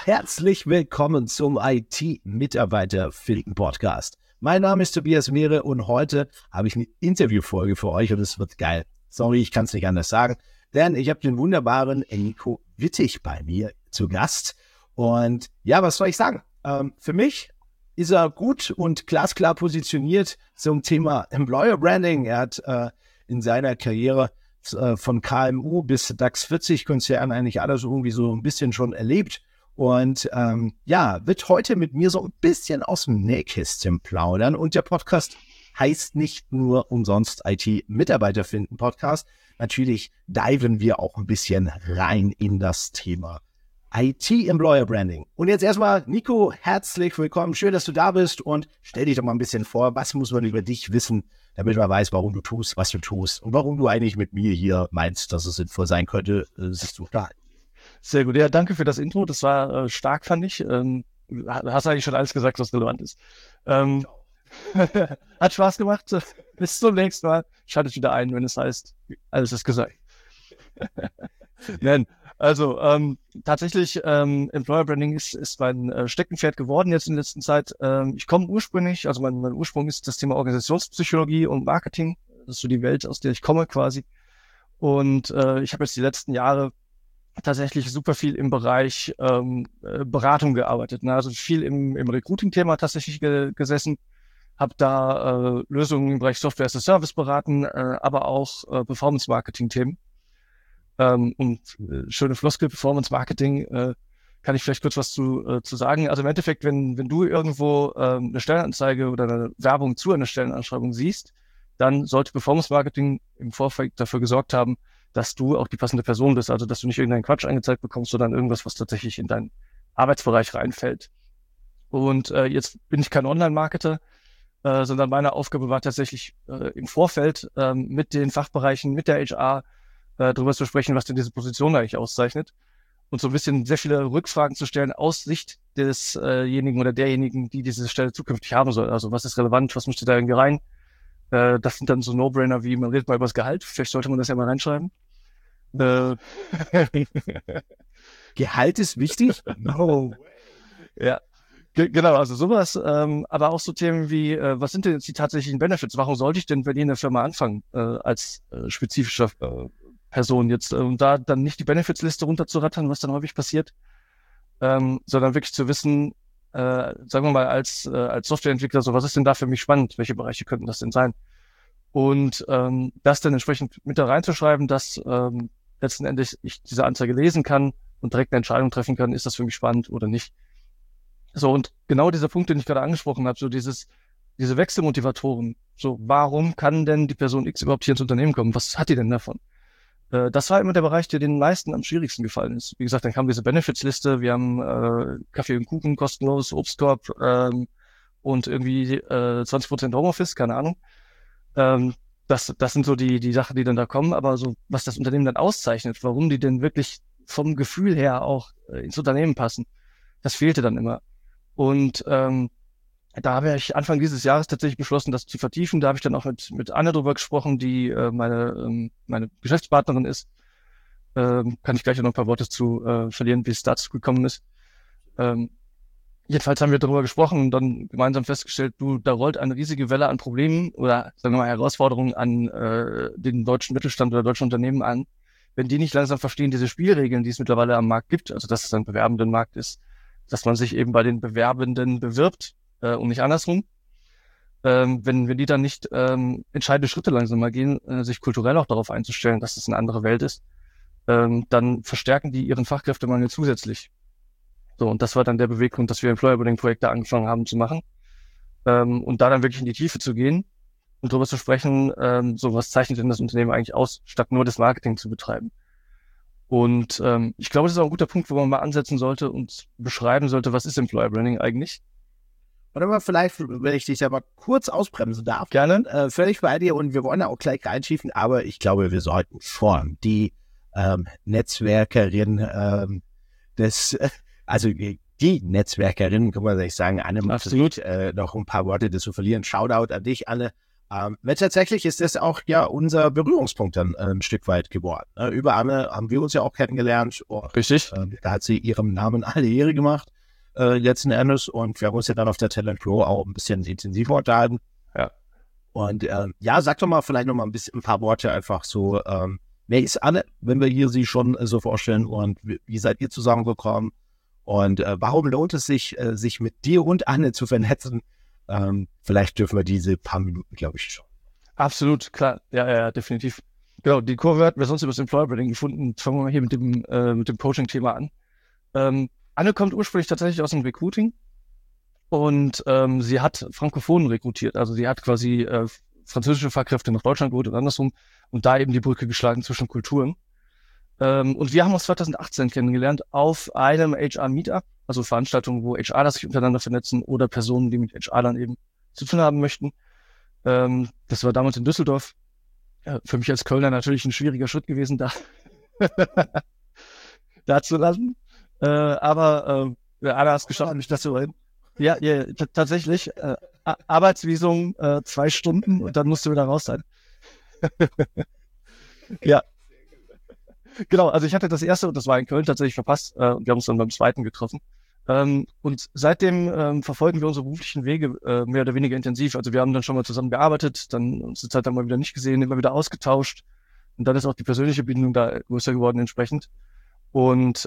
Herzlich willkommen zum IT-Mitarbeiter-Finden-Podcast. Mein Name ist Tobias Mehre und heute habe ich eine Interviewfolge für euch und es wird geil. Sorry, ich kann es nicht anders sagen, denn ich habe den wunderbaren Nico Wittig bei mir zu Gast. Und ja, was soll ich sagen? Für mich ist er gut und glasklar positioniert zum Thema Employer Branding. Er hat in seiner Karriere von KMU bis DAX 40 Konzern eigentlich alles irgendwie so ein bisschen schon erlebt. Und wird heute mit mir so ein bisschen aus dem Nähkästchen plaudern. Und der Podcast heißt nicht nur umsonst IT-Mitarbeiter finden Podcast. Natürlich diven wir auch ein bisschen rein in das Thema IT-Employer Branding. Und jetzt erstmal, Nico, herzlich willkommen. Schön, dass du da bist und stell dich doch mal ein bisschen vor. Was muss man über dich wissen, damit man weiß, warum du tust, was du tust und warum du eigentlich mit mir hier meinst, dass es sinnvoll sein könnte, sich zu unterhalten. Sehr gut. Ja, danke für das Intro. Das war stark, fand ich. Hast eigentlich schon alles gesagt, was relevant ist. Hat Spaß gemacht. Bis zum nächsten Mal. Schaltet wieder ein, wenn es heißt, alles ist gesagt. Nein, also tatsächlich, Employer Branding ist mein Steckenpferd geworden jetzt in der letzten Zeit. Ich komme ursprünglich, also mein Ursprung ist das Thema Organisationspsychologie und Marketing. Das ist so die Welt, aus der ich komme quasi. Und ich habe jetzt die letzten Jahre tatsächlich super viel im Bereich Beratung gearbeitet. Ne? Also viel im Recruiting-Thema tatsächlich gesessen, habe da Lösungen im Bereich Software as a Service beraten, aber auch Performance-Marketing-Themen. Schöne Floskel, Performance-Marketing, kann ich vielleicht kurz was zu sagen. Also im Endeffekt, wenn du irgendwo eine Stellenanzeige oder eine Werbung zu einer Stellenanschreibung siehst, dann sollte Performance-Marketing im Vorfeld dafür gesorgt haben, dass du auch die passende Person bist, also dass du nicht irgendeinen Quatsch angezeigt bekommst, sondern irgendwas, was tatsächlich in deinen Arbeitsbereich reinfällt. Und jetzt bin ich kein Online-Marketer, sondern meine Aufgabe war tatsächlich im Vorfeld mit den Fachbereichen, mit der HR darüber zu sprechen, was denn diese Position eigentlich auszeichnet und so ein bisschen sehr viele Rückfragen zu stellen aus Sicht desjenigen oder derjenigen, die diese Stelle zukünftig haben soll. Also was ist relevant, was müsste da irgendwie rein? Das sind dann so No-Brainer wie, man redet mal über das Gehalt. Vielleicht sollte man das ja mal reinschreiben. Gehalt ist wichtig? No. Ja, genau, also sowas. Aber auch so Themen wie, was sind denn jetzt die tatsächlichen Benefits? Warum sollte ich denn bei dir in der Firma anfangen als spezifischer Person jetzt? Und da dann nicht die Benefitsliste runterzurattern, was dann häufig passiert, sondern wirklich zu wissen, sagen wir mal, als Softwareentwickler, so was ist denn da für mich spannend? Welche Bereiche könnten das denn sein? Und das dann entsprechend mit da reinzuschreiben, dass letzten Endes ich diese Anzeige lesen kann und direkt eine Entscheidung treffen kann, ist das für mich spannend oder nicht. So, und genau dieser Punkt, den ich gerade angesprochen habe, so diese Wechselmotivatoren, so warum kann denn die Person X überhaupt hier ins Unternehmen kommen? Was hat die denn davon? Das war immer der Bereich, der den meisten am schwierigsten gefallen ist. Wie gesagt, dann kam diese Benefits-Liste, wir haben Kaffee und Kuchen kostenlos, Obstkorb und irgendwie 20% Homeoffice, keine Ahnung. Das sind so die Sachen, die dann da kommen, aber so, was das Unternehmen dann auszeichnet, warum die denn wirklich vom Gefühl her auch ins Unternehmen passen, das fehlte dann immer. Und da habe ich Anfang dieses Jahres tatsächlich beschlossen, das zu vertiefen. Da habe ich dann auch mit Anne drüber gesprochen, die meine Geschäftspartnerin ist. Kann ich gleich noch ein paar Worte zu verlieren, wie es dazu gekommen ist. Jedenfalls haben wir darüber gesprochen und dann gemeinsam festgestellt, da rollt eine riesige Welle an Problemen oder sagen wir mal Herausforderungen an den deutschen Mittelstand oder deutschen Unternehmen an. Wenn die nicht langsam verstehen, diese Spielregeln, die es mittlerweile am Markt gibt, also dass es ein Bewerbendenmarkt ist, dass man sich eben bei den Bewerbenden bewirbt, und nicht andersrum. Wenn die dann nicht entscheidende Schritte langsam mal gehen, sich kulturell auch darauf einzustellen, dass es eine andere Welt ist, dann verstärken die ihren Fachkräftemangel zusätzlich. So, und das war dann der Beweggrund, dass wir Employer Branding Projekte angefangen haben zu machen und da dann wirklich in die Tiefe zu gehen und darüber zu sprechen, so was zeichnet denn das Unternehmen eigentlich aus, statt nur das Marketing zu betreiben. Und ich glaube, das ist auch ein guter Punkt, wo man mal ansetzen sollte und beschreiben sollte, was ist Employer Branding eigentlich? Oder mal vielleicht, wenn ich dich aber kurz ausbremsen darf. Gerne. Völlig bei dir und wir wollen da auch gleich reinschiefen, aber ich glaube, wir sollten schon die Netzwerkerin die Netzwerkerin, kann man sich sagen, Anne, absolut, noch ein paar Worte dazu verlieren. Shoutout an dich, Anne. Weil tatsächlich ist das auch ja unser Berührungspunkt dann ein Stück weit geworden. Über Anne haben wir uns ja auch kennengelernt. Und, Richtig. Da hat sie ihrem Namen alle Ehre gemacht, letzten Endes. Und wir haben uns ja dann auf der Talent Pro auch ein bisschen intensiver unterhalten. Ja. Und sag doch mal vielleicht noch mal ein paar Worte einfach so. Wer ist Anne, wenn wir hier sie schon so vorstellen? Und wie seid ihr zusammengekommen? Und warum lohnt es sich, sich mit dir und Anne zu vernetzen? Vielleicht dürfen wir diese paar Minuten, glaube ich, schon. Absolut, klar. Ja, definitiv. Genau, die Kurve hatten wir sonst über das Employer Branding gefunden. Fangen wir mal hier mit dem Coaching-Thema an. Anne kommt ursprünglich tatsächlich aus dem Recruiting und sie hat Frankophonen rekrutiert. Also sie hat quasi französische Fachkräfte nach Deutschland geholt und andersrum und da eben die Brücke geschlagen zwischen Kulturen. Und wir haben uns 2018 kennengelernt auf einem HR-Meetup, also Veranstaltungen, wo HRler sich untereinander vernetzen oder Personen, die mit HRlern eben zu tun haben möchten. Das war damals in Düsseldorf. Ja, für mich als Kölner natürlich ein schwieriger Schritt gewesen, da zu landen. Aber Anna hat es geschafft, mich dazu rein. Ja, tatsächlich. Arbeitsvisum 2 Stunden und dann musst du wieder raus sein. Ja. Genau, also ich hatte das erste, und das war in Köln, tatsächlich verpasst. Und wir haben uns dann beim zweiten getroffen. Und seitdem verfolgen wir unsere beruflichen Wege mehr oder weniger intensiv. Also wir haben dann schon mal zusammen gearbeitet, dann uns eine Zeit lang mal wieder nicht gesehen, immer wieder ausgetauscht. Und dann ist auch die persönliche Bindung da größer geworden entsprechend. Und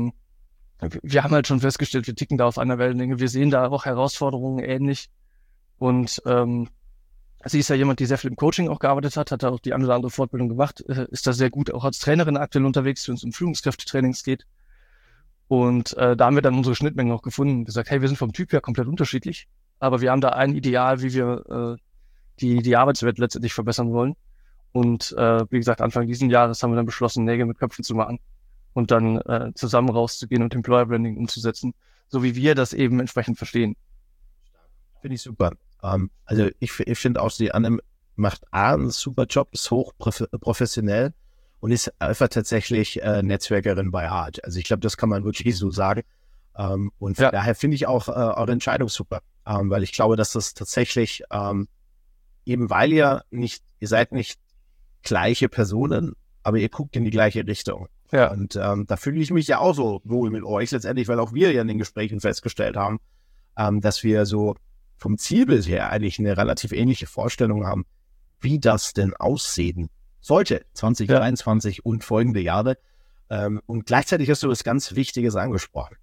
wir haben halt schon festgestellt, wir ticken da auf einer Wellenlänge. Wir sehen da auch Herausforderungen ähnlich. Und sie ist ja jemand, die sehr viel im Coaching auch gearbeitet hat da auch die eine oder andere Fortbildung gemacht, ist da sehr gut auch als Trainerin aktuell unterwegs, wenn es um Führungskräftetrainings geht. Und da haben wir dann unsere Schnittmengen auch gefunden und gesagt, hey, wir sind vom Typ her komplett unterschiedlich, aber wir haben da ein Ideal, wie wir die Arbeitswelt letztendlich verbessern wollen. Und wie gesagt, Anfang dieses Jahres haben wir dann beschlossen, Nägel mit Köpfen zu machen und dann zusammen rauszugehen und Employer Branding umzusetzen, so wie wir das eben entsprechend verstehen. Finde ich super. Also ich finde auch, die Anne macht einen super Job, ist hoch professionell und ist einfach tatsächlich Netzwerkerin bei Art. Also ich glaube, das kann man wirklich so sagen. Und daher finde ich auch eure Entscheidung super. Weil ich glaube, dass das tatsächlich eben weil ihr seid nicht gleiche Personen, aber ihr guckt in die gleiche Richtung. Ja. Und da fühle ich mich ja auch so wohl mit euch letztendlich, weil auch wir ja in den Gesprächen festgestellt haben, dass wir so vom Zielbild her eigentlich eine relativ ähnliche Vorstellung haben, wie das denn aussehen sollte, 2023 und folgende Jahre. Und gleichzeitig hast du was ganz Wichtiges angesprochen.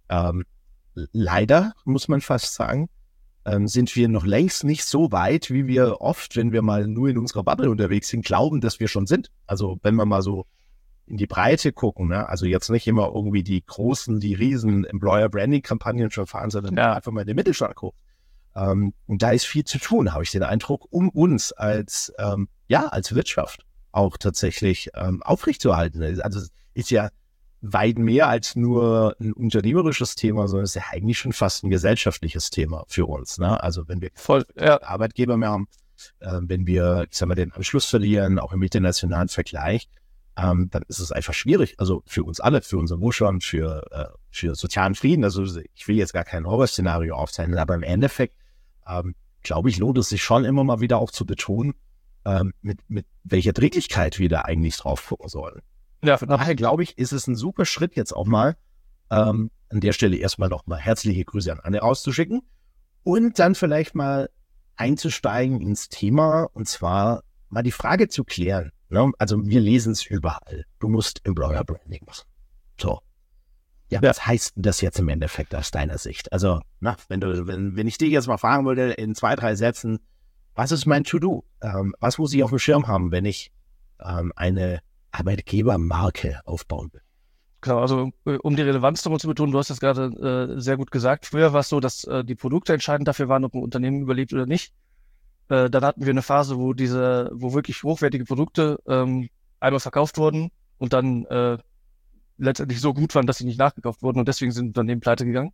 Leider, muss man fast sagen, sind wir noch längst nicht so weit, wie wir oft, wenn wir mal nur in unserer Bubble unterwegs sind, glauben, dass wir schon sind. Also wenn wir mal so in die Breite gucken, ne? Also jetzt nicht immer irgendwie die riesen Employer-Branding-Kampagnen schon fahren, sondern einfach mal in den Mittelstand gucken. Und da ist viel zu tun, habe ich den Eindruck, um uns als Wirtschaft auch tatsächlich aufrechtzuerhalten. Also es ist ja weit mehr als nur ein unternehmerisches Thema, sondern es ist ja eigentlich schon fast ein gesellschaftliches Thema für uns. Ne? Also wenn wir Arbeitgeber mehr haben, wenn wir, den Anschluss verlieren, auch im internationalen Vergleich, dann ist es einfach schwierig. Also für uns alle, für unseren Wohlstand, für sozialen Frieden. Also ich will jetzt gar kein Horrorszenario aufzeichnen, aber im Endeffekt glaube ich, lohnt es sich schon immer mal wieder auch zu betonen, mit welcher Dringlichkeit wir da eigentlich drauf gucken sollen. Ja, von daher glaube ich, ist es ein super Schritt jetzt auch mal, an der Stelle erstmal nochmal herzliche Grüße an Anne rauszuschicken und dann vielleicht mal einzusteigen ins Thema und zwar mal die Frage zu klären. Ne? Also wir lesen es überall. Du musst Employer Branding machen. So. Ja, was heißt denn das jetzt im Endeffekt aus deiner Sicht? Also, wenn ich dich jetzt mal fragen würde, in 2, 3 Sätzen, was ist mein To-Do? Was muss ich auf dem Schirm haben, wenn ich eine Arbeitgebermarke aufbauen will? Genau, also um die Relevanz nochmal zu betonen, du hast das gerade sehr gut gesagt. Früher war es so, dass die Produkte entscheidend dafür waren, ob ein Unternehmen überlebt oder nicht. Dann hatten wir eine Phase, wo wirklich hochwertige Produkte einmal verkauft wurden und dann letztendlich so gut waren, dass sie nicht nachgekauft wurden und deswegen sind Unternehmen pleite gegangen.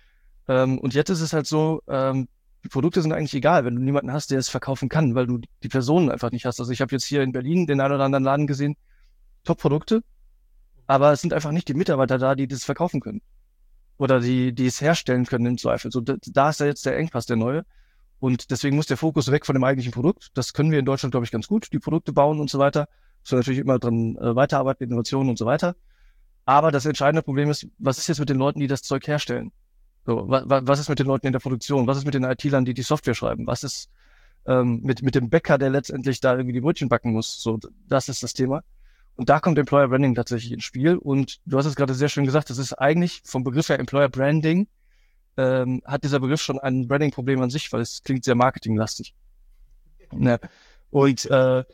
Und jetzt ist es halt so, die Produkte sind eigentlich egal, wenn du niemanden hast, der es verkaufen kann, weil du die Personen einfach nicht hast. Also ich habe jetzt hier in Berlin den einen oder anderen Laden gesehen, Top-Produkte, aber es sind einfach nicht die Mitarbeiter da, die das verkaufen können oder die es herstellen können im Zweifel. So, da ist ja jetzt der Engpass, der neue. Und deswegen muss der Fokus weg von dem eigentlichen Produkt. Das können wir in Deutschland, glaube ich, ganz gut, die Produkte bauen und so weiter. So natürlich immer dran weiterarbeiten, Innovationen und so weiter. Aber das entscheidende Problem ist, was ist jetzt mit den Leuten, die das Zeug herstellen? So, was ist mit den Leuten in der Produktion? Was ist mit den IT-Lern, die Software schreiben? Was ist mit dem Bäcker, der letztendlich da irgendwie die Brötchen backen muss? So, das ist das Thema. Und da kommt Employer Branding tatsächlich ins Spiel. Und du hast es gerade sehr schön gesagt, das ist eigentlich vom Begriff her Employer Branding, hat dieser Begriff schon ein Branding-Problem an sich, weil es klingt sehr marketinglastig. Ne? Und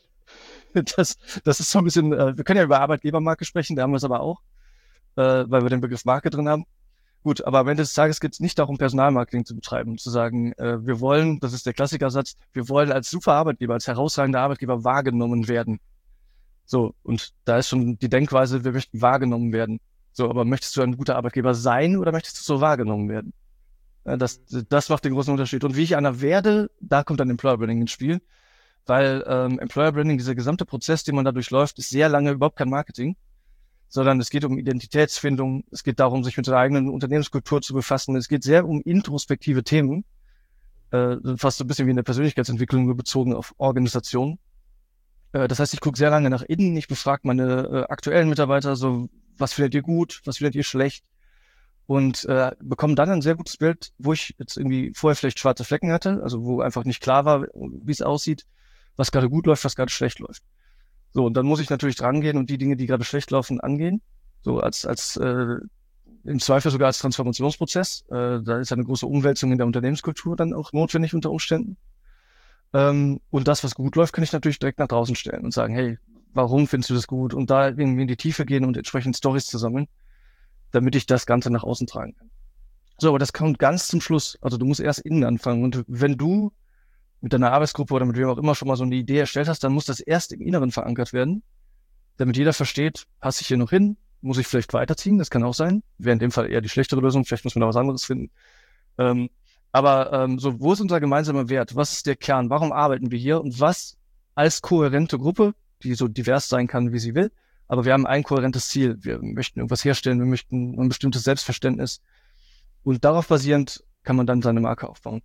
das ist so ein bisschen, wir können ja über Arbeitgebermarke sprechen, da haben wir es aber auch, weil wir den Begriff Marke drin haben. Gut, aber am Ende des Tages geht es nicht darum, Personalmarketing zu betreiben, zu sagen, wir wollen, das ist der Klassikersatz, wir wollen als super Arbeitgeber, als herausragender Arbeitgeber wahrgenommen werden. So, und da ist schon die Denkweise, wir möchten wahrgenommen werden. So, aber möchtest du ein guter Arbeitgeber sein oder möchtest du so wahrgenommen werden? Das macht den großen Unterschied. Und wie ich einer werde, da kommt dann Employer Branding ins Spiel, weil Employer Branding, dieser gesamte Prozess, den man da durchläuft, ist sehr lange überhaupt kein Marketing, sondern es geht um Identitätsfindung, es geht darum, sich mit der eigenen Unternehmenskultur zu befassen, es geht sehr um introspektive Themen, fast so ein bisschen wie in der Persönlichkeitsentwicklung nur bezogen auf Organisation. Das heißt, ich gucke sehr lange nach innen, ich befrage meine aktuellen Mitarbeiter, so, was findet ihr gut, was findet ihr schlecht, und bekomme dann ein sehr gutes Bild, wo ich jetzt irgendwie vorher vielleicht schwarze Flecken hatte, also wo einfach nicht klar war, wie es aussieht, was gerade gut läuft, was gerade schlecht läuft. So, und dann muss ich natürlich drangehen und die Dinge, die gerade schlecht laufen, angehen. So als im Zweifel sogar als Transformationsprozess. Da ist eine große Umwälzung in der Unternehmenskultur dann auch notwendig unter Umständen. Und das, was gut läuft, kann ich natürlich direkt nach draußen stellen und sagen, hey, warum findest du das gut? Und da irgendwie in die Tiefe gehen und entsprechend Storys zu sammeln, damit ich das Ganze nach außen tragen kann. So, aber das kommt ganz zum Schluss. Also du musst erst innen anfangen. Und wenn du mit deiner Arbeitsgruppe oder mit wem auch immer schon mal so eine Idee erstellt hast, dann muss das erst im Inneren verankert werden, damit jeder versteht, passe ich hier noch hin, muss ich vielleicht weiterziehen, das kann auch sein, wäre in dem Fall eher die schlechtere Lösung, vielleicht muss man da was anderes finden. Aber so, wo ist unser gemeinsamer Wert? Was ist der Kern? Warum arbeiten wir hier? Und was als kohärente Gruppe, die so divers sein kann, wie sie will, aber wir haben ein kohärentes Ziel. Wir möchten irgendwas herstellen, wir möchten ein bestimmtes Selbstverständnis. Und darauf basierend kann man dann seine Marke aufbauen.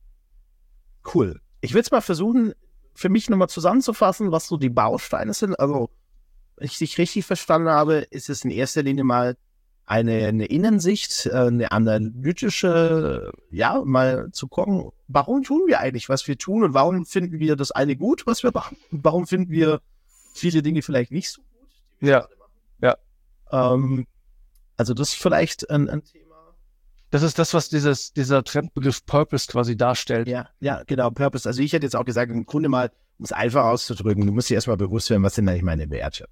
Cool. Ich will es mal versuchen, für mich nochmal zusammenzufassen, was so die Bausteine sind. Also, wenn ich dich richtig verstanden habe, ist es in erster Linie mal eine Innensicht, eine analytische, ja, mal zu gucken, warum tun wir eigentlich, was wir tun und warum finden wir das eine gut, was wir machen und warum finden wir viele Dinge vielleicht nicht so gut, die wir gerade machen. Also das ist vielleicht ein Thema. Das ist das, was dieser Trendbegriff Purpose quasi darstellt. Ja, genau, Purpose. Also ich hätte jetzt auch gesagt, im Grunde mal, um es einfach auszudrücken, du musst dir erstmal bewusst werden, was sind eigentlich meine Werte.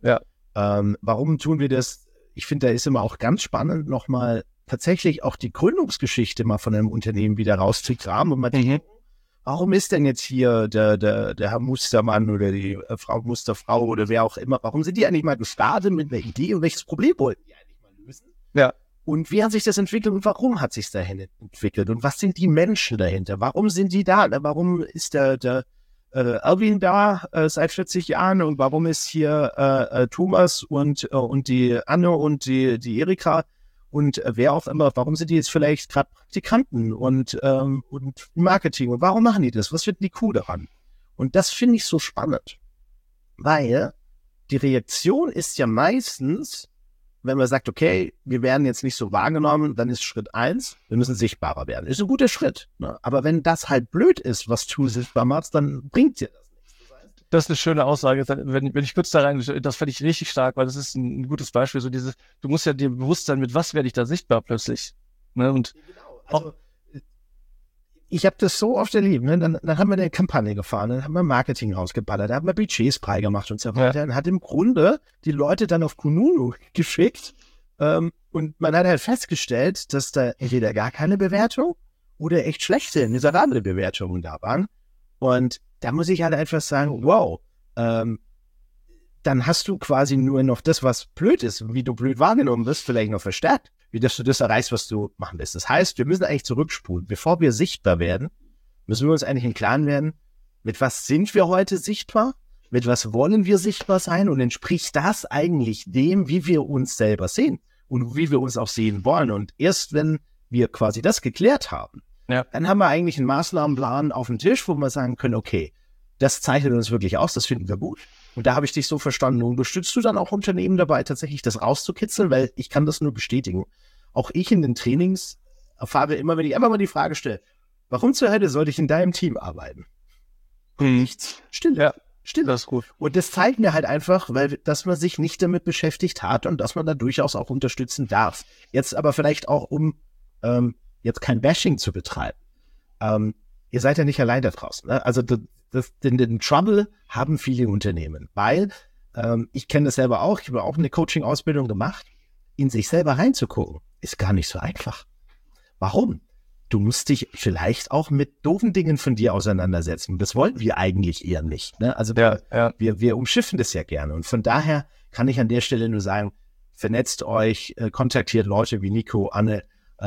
Warum tun wir das? Ich finde, da ist immer auch ganz spannend, nochmal tatsächlich auch die Gründungsgeschichte mal von einem Unternehmen wieder rauszukramen und mal denken, warum ist denn jetzt hier der Herr Mustermann oder die Frau Musterfrau oder wer auch immer, warum sind die eigentlich mal gestartet mit einer Idee und welches Problem wollten die eigentlich mal lösen? Ja. Und wie hat sich das entwickelt und warum hat sich dahin entwickelt? Und was sind die Menschen dahinter? Warum sind die da? Warum ist der Erwin da seit 40 Jahren und warum ist hier Thomas und die Anne und die Erika und wer auch immer, warum sind die jetzt vielleicht gerade Praktikanten und Marketing und warum machen die das? Was finden die cool daran? Und das finde ich so spannend, weil die Reaktion ist ja meistens, wenn man sagt, okay, wir werden jetzt nicht so wahrgenommen, dann ist Schritt 1, wir müssen sichtbarer werden. Ist ein guter Schritt. Ne? Aber wenn das halt blöd ist, was du sichtbar machst, dann bringt dir das nichts. Das ist eine schöne Aussage. Wenn ich kurz da rein, das fand ich richtig stark, weil das ist ein gutes Beispiel. So dieses, du musst ja dir bewusst sein, mit was werde ich da sichtbar plötzlich. Ne? Und genau. Also, ich habe das so oft erlebt. Ne? Dann haben wir eine Kampagne gefahren, dann haben wir Marketing rausgeballert, dann haben wir Budgets freigemacht und so weiter. Dann hat im Grunde die Leute dann auf Kununu geschickt und man hat halt festgestellt, dass da entweder gar keine Bewertung oder echt schlechte, miserable Bewertungen da waren. Und da muss ich halt einfach sagen, wow, dann hast du quasi nur noch das, was blöd ist, wie du blöd wahrgenommen wirst, vielleicht noch verstärkt, wie dass du das erreichst, was du machen willst. Das heißt, wir müssen eigentlich zurückspulen. Bevor wir sichtbar werden, müssen wir uns eigentlich im Klaren werden, mit was sind wir heute sichtbar, mit was wollen wir sichtbar sein und entspricht das eigentlich dem, wie wir uns selber sehen und wie wir uns auch sehen wollen. Und erst wenn wir quasi das geklärt haben, Ja. Dann haben wir eigentlich einen Maßnahmenplan auf dem Tisch, wo wir sagen können, okay, das zeichnet uns wirklich aus, das finden wir gut. Und da habe ich dich so verstanden. Unterstützt du dann auch Unternehmen dabei, tatsächlich das rauszukitzeln? Weil ich kann das nur bestätigen. Auch ich in den Trainings erfahre immer, wenn ich einfach mal die Frage stelle, warum zur Hölle sollte ich in deinem Team arbeiten? Nichts. Stille. Ja, Stille. das ist gut. Und das zeigt mir halt einfach, dass man sich nicht damit beschäftigt hat und dass man da durchaus auch unterstützen darf. Jetzt aber vielleicht auch, um jetzt kein Bashing zu betreiben. Ihr seid ja nicht allein da draußen. Ne? Also den Trouble haben viele Unternehmen, weil ich kenne das selber auch, ich habe auch eine Coaching-Ausbildung gemacht, in sich selber reinzugucken, ist gar nicht so einfach. Warum? Du musst dich vielleicht auch mit doofen Dingen von dir auseinandersetzen. Das wollen wir eigentlich eher nicht. Ne? Also wir umschiffen das ja gerne. Und von daher kann ich an der Stelle nur sagen, vernetzt euch, kontaktiert Leute wie Nico, Anne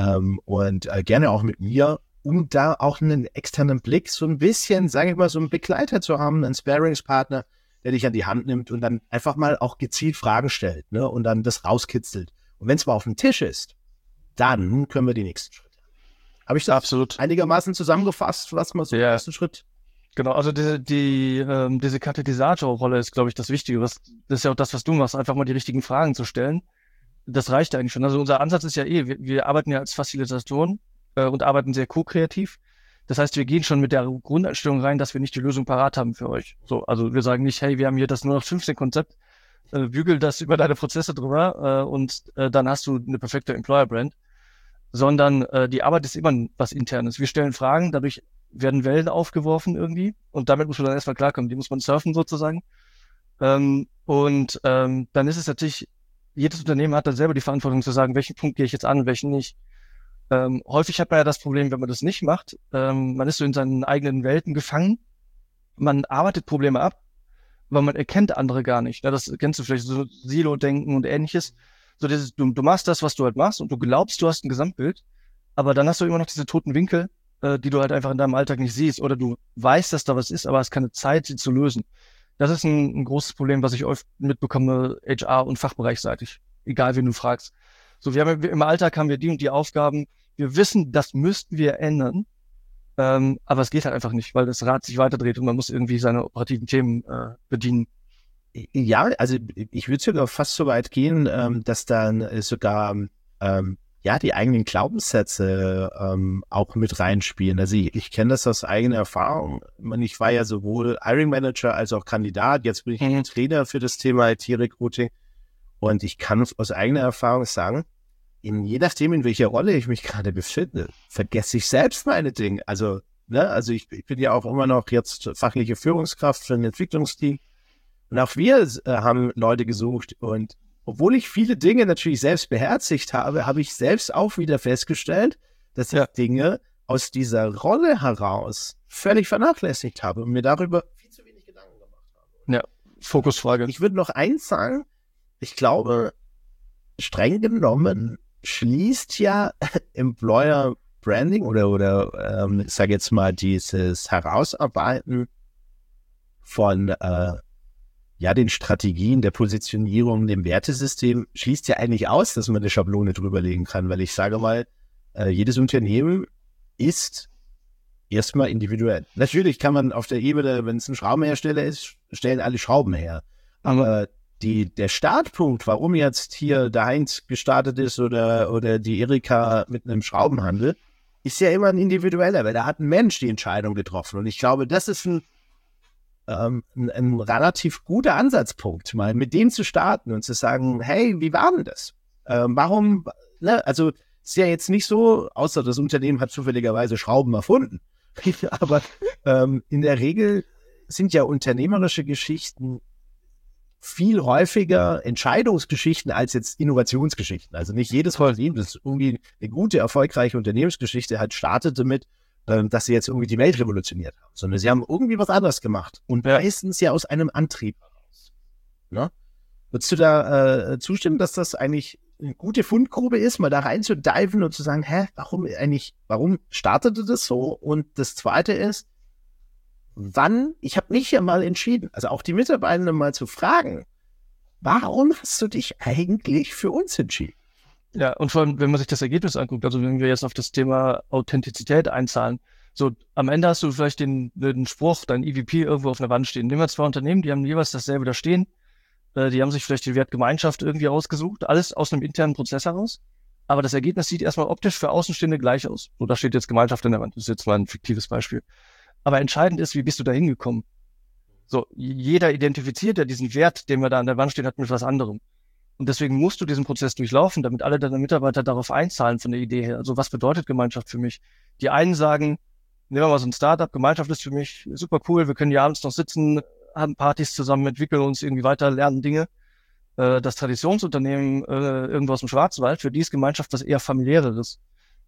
und gerne auch mit mir, um da auch einen externen Blick, so ein bisschen, sage ich mal, so einen Begleiter zu haben, einen Sparingspartner, der dich an die Hand nimmt und dann einfach mal auch gezielt Fragen stellt, ne? Und dann das rauskitzelt. Und wenn es mal auf dem Tisch ist, dann können wir die nächsten Schritte. Habe ich das absolut einigermaßen zusammengefasst, was mal so den ersten Schritt? Genau, also diese Katalysatorrolle ist, glaube ich, das Wichtige. Das ist ja auch das, was du machst, einfach mal die richtigen Fragen zu stellen. Das reicht eigentlich schon. Also unser Ansatz ist ja wir arbeiten ja als Facilitatoren und arbeiten sehr ko-kreativ. Das heißt, wir gehen schon mit der Grundeinstellung rein, dass wir nicht die Lösung parat haben für euch. So, also wir sagen nicht, hey, wir haben hier das 0815-Konzept, bügel das über deine Prozesse drüber und dann hast du eine perfekte Employer-Brand. Sondern die Arbeit ist immer was Internes. Wir stellen Fragen, dadurch werden Wellen aufgeworfen irgendwie und damit muss man dann erstmal klarkommen. Die muss man surfen sozusagen. Dann ist es natürlich, jedes Unternehmen hat dann selber die Verantwortung zu sagen, welchen Punkt gehe ich jetzt an und welchen nicht. Häufig hat man ja das Problem, wenn man das nicht macht, man ist so in seinen eigenen Welten gefangen, man arbeitet Probleme ab, aber man erkennt andere gar nicht. Ja, das kennst du vielleicht, so Silo-Denken und ähnliches. So du machst das, was du halt machst und du glaubst, du hast ein Gesamtbild, aber dann hast du immer noch diese toten Winkel, die du halt einfach in deinem Alltag nicht siehst oder du weißt, dass da was ist, aber hast keine Zeit, sie zu lösen. Das ist ein großes Problem, was ich oft mitbekomme, HR- und fachbereichseitig, egal wen du fragst. So, im Alltag haben wir die und die Aufgaben, wir wissen, das müssten wir ändern, aber es geht halt einfach nicht, weil das Rad sich weiterdreht und man muss irgendwie seine operativen Themen bedienen. Ja, also ich würde sogar fast so weit gehen, dass dann sogar die eigenen Glaubenssätze auch mit reinspielen. Also ich kenne das aus eigener Erfahrung. Ich war ja sowohl Hiring Manager als auch Kandidat. Jetzt bin ich Trainer für das Thema IT-Recruiting. Und ich kann aus eigener Erfahrung sagen, je nachdem, in welcher Rolle ich mich gerade befinde, vergesse ich selbst meine Dinge. Also ich bin ja auch immer noch jetzt fachliche Führungskraft für ein Entwicklungsteam. Und auch wir haben Leute gesucht. Und obwohl ich viele Dinge natürlich selbst beherzigt habe, habe ich selbst auch wieder festgestellt, dass ich Dinge aus dieser Rolle heraus völlig vernachlässigt habe und mir darüber viel zu wenig Gedanken gemacht habe. Ja, Fokusfrage. Ich würde noch eins sagen. Ich glaube, streng genommen schließt ja Employer Branding oder ich sage jetzt mal dieses Herausarbeiten von den Strategien der Positionierung, dem Wertesystem, schließt ja eigentlich aus, dass man eine Schablone drüberlegen kann, weil ich sage mal, jedes Unternehmen ist erstmal individuell. Natürlich kann man auf der Ebene, wenn es ein Schraubenhersteller ist, stellen alle Schrauben her. Aber der Startpunkt, warum jetzt hier der Heinz gestartet ist oder die Erika mit einem Schraubenhandel, ist ja immer ein individueller, weil da hat ein Mensch die Entscheidung getroffen. Und ich glaube, das ist ein relativ guter Ansatzpunkt, mal mit dem zu starten und zu sagen, hey, wie war denn das? Warum, also ist ja jetzt nicht so, außer das Unternehmen hat zufälligerweise Schrauben erfunden, aber in der Regel sind ja unternehmerische Geschichten viel häufiger Entscheidungsgeschichten als jetzt Innovationsgeschichten. Also nicht jedes Unternehmen, das irgendwie eine gute, erfolgreiche Unternehmensgeschichte hat, startet damit, dass sie jetzt irgendwie die Welt revolutioniert haben, sondern sie haben irgendwie was anderes gemacht und meistens ja aus einem Antrieb heraus. Ne? Würdest du da zustimmen, dass das eigentlich eine gute Fundgrube ist, mal da rein zu diven und zu sagen, warum startete das so? Und das Zweite ist, ich habe mich ja mal entschieden, also auch die Mitarbeitenden mal zu fragen, warum hast du dich eigentlich für uns entschieden? Ja, und vor allem, wenn man sich das Ergebnis anguckt, also wenn wir jetzt auf das Thema Authentizität einzahlen, so am Ende hast du vielleicht den Spruch, dein EVP irgendwo auf einer Wand stehen. Nehmen wir zwei Unternehmen, die haben jeweils dasselbe da stehen. Die haben sich vielleicht den Wert Gemeinschaft irgendwie ausgesucht, alles aus einem internen Prozess heraus. Aber das Ergebnis sieht erstmal optisch für Außenstehende gleich aus. So, da steht jetzt Gemeinschaft an der Wand. Das ist jetzt mal ein fiktives Beispiel. Aber entscheidend ist, wie bist du da hingekommen? So, jeder identifiziert ja diesen Wert, den wir da an der Wand stehen hat, mit was anderem. Und deswegen musst du diesen Prozess durchlaufen, damit alle deine Mitarbeiter darauf einzahlen von der Idee her. Also was bedeutet Gemeinschaft für mich? Die einen sagen, nehmen wir mal so ein Startup, Gemeinschaft ist für mich super cool, wir können hier abends noch sitzen, haben Partys zusammen, entwickeln uns irgendwie weiter, lernen Dinge. Das Traditionsunternehmen irgendwo aus dem Schwarzwald, für die ist Gemeinschaft was eher familiäreres.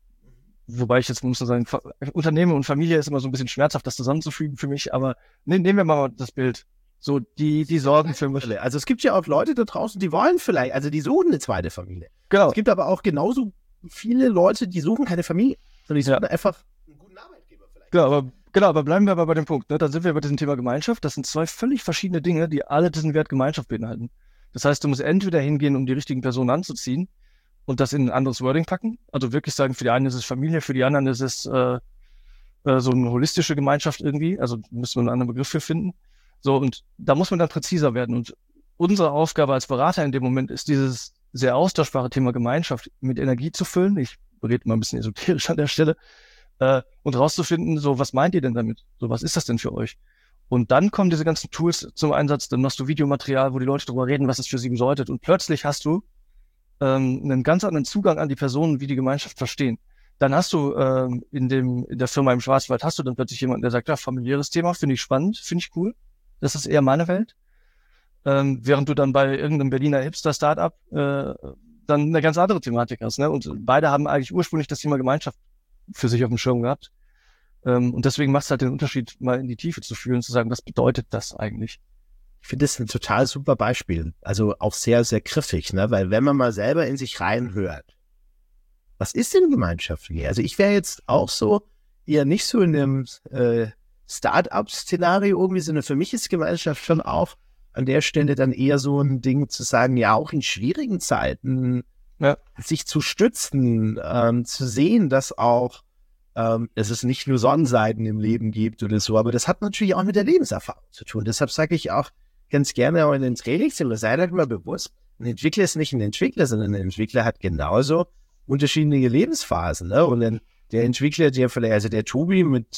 Wobei ich jetzt muss sagen, Unternehmen und Familie ist immer so ein bisschen schmerzhaft, das zusammenzufügen für mich, aber nehmen wir mal das Bild. So, die sorgen für mich. Also es gibt ja auch Leute da draußen, die wollen vielleicht, also die suchen eine zweite Familie. Genau. Es gibt aber auch genauso viele Leute, die suchen keine Familie, sondern die suchen einfach einen guten Arbeitgeber vielleicht. Genau, aber bleiben wir aber bei dem Punkt. Ne? Dann sind wir bei diesem Thema Gemeinschaft. Das sind zwei völlig verschiedene Dinge, die alle diesen Wert Gemeinschaft beinhalten. Das heißt, du musst entweder hingehen, um die richtigen Personen anzuziehen und das in ein anderes Wording packen. Also wirklich sagen, für die einen ist es Familie, für die anderen ist es so eine holistische Gemeinschaft irgendwie. Also müssen wir einen anderen Begriff für finden. So, und da muss man dann präziser werden. Und unsere Aufgabe als Berater in dem Moment ist, dieses sehr austauschbare Thema Gemeinschaft mit Energie zu füllen. Ich rede mal ein bisschen esoterisch an der Stelle. Und rauszufinden, so, was meint ihr denn damit? So, was ist das denn für euch? Und dann kommen diese ganzen Tools zum Einsatz. Dann machst du Videomaterial, wo die Leute darüber reden, was es für sie bedeutet. Und plötzlich hast du einen ganz anderen Zugang an die Personen, wie die Gemeinschaft verstehen. Dann hast du in der Firma im Schwarzwald hast du dann plötzlich jemanden, der sagt, ja, familiäres Thema, finde ich spannend, finde ich cool. Das ist eher meine Welt. Während du dann bei irgendeinem Berliner Hipster-Startup dann eine ganz andere Thematik hast. Ne? Und beide haben eigentlich ursprünglich das Thema Gemeinschaft für sich auf dem Schirm gehabt. Und deswegen macht es halt den Unterschied, mal in die Tiefe zu fühlen und zu sagen, was bedeutet das eigentlich? Ich finde das ein total super Beispiel. Also auch sehr, sehr griffig, ne? Weil wenn man mal selber in sich reinhört, was ist denn Gemeinschaft? Also ich wäre jetzt auch so eher nicht so in dem Start-up-Szenario irgendwie, sondern für mich ist Gemeinschaft schon auch an der Stelle dann eher so ein Ding zu sagen, ja, auch in schwierigen Zeiten sich zu stützen, zu sehen, dass auch es nicht nur Sonnenseiten im Leben gibt oder so, aber das hat natürlich auch mit der Lebenserfahrung zu tun. Deshalb sage ich auch ganz gerne auch in den Trainings, seid euch mal bewusst, ein Entwickler ist nicht ein Entwickler, sondern ein Entwickler hat genauso unterschiedliche Lebensphasen. Ne? Und dann der Entwickler, der vielleicht, also der Tobi mit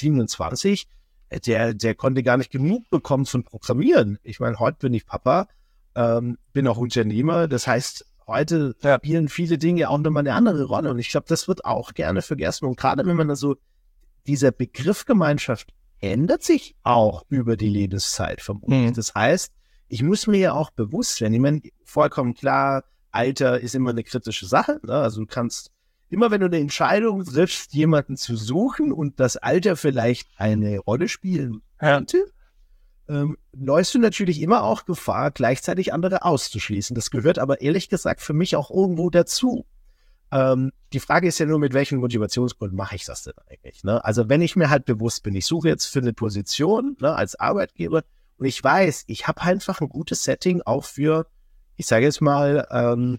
27, der konnte gar nicht genug bekommen von Programmieren. Ich meine, heute bin ich Papa, bin auch Unternehmer. Das heißt, heute spielen viele Dinge auch nochmal eine andere Rolle. Und ich glaube, das wird auch gerne vergessen. Und gerade wenn man da so, dieser Begriff Gemeinschaft ändert sich auch über die Lebenszeit vermutlich. Das heißt, ich muss mir ja auch bewusst werden, ich meine, vollkommen klar, Alter ist immer eine kritische Sache. Ne? Also du kannst immer, wenn du eine Entscheidung triffst, jemanden zu suchen und das Alter vielleicht eine Rolle spielen könnte, läufst du natürlich immer auch Gefahr, gleichzeitig andere auszuschließen. Das gehört aber ehrlich gesagt für mich auch irgendwo dazu. Die Frage ist ja nur, mit welchem Motivationsgrund mache ich das denn eigentlich? Ne? Also wenn ich mir halt bewusst bin, ich suche jetzt für eine Position, ne, als Arbeitgeber und ich weiß, ich habe einfach ein gutes Setting auch für, ich sage jetzt mal,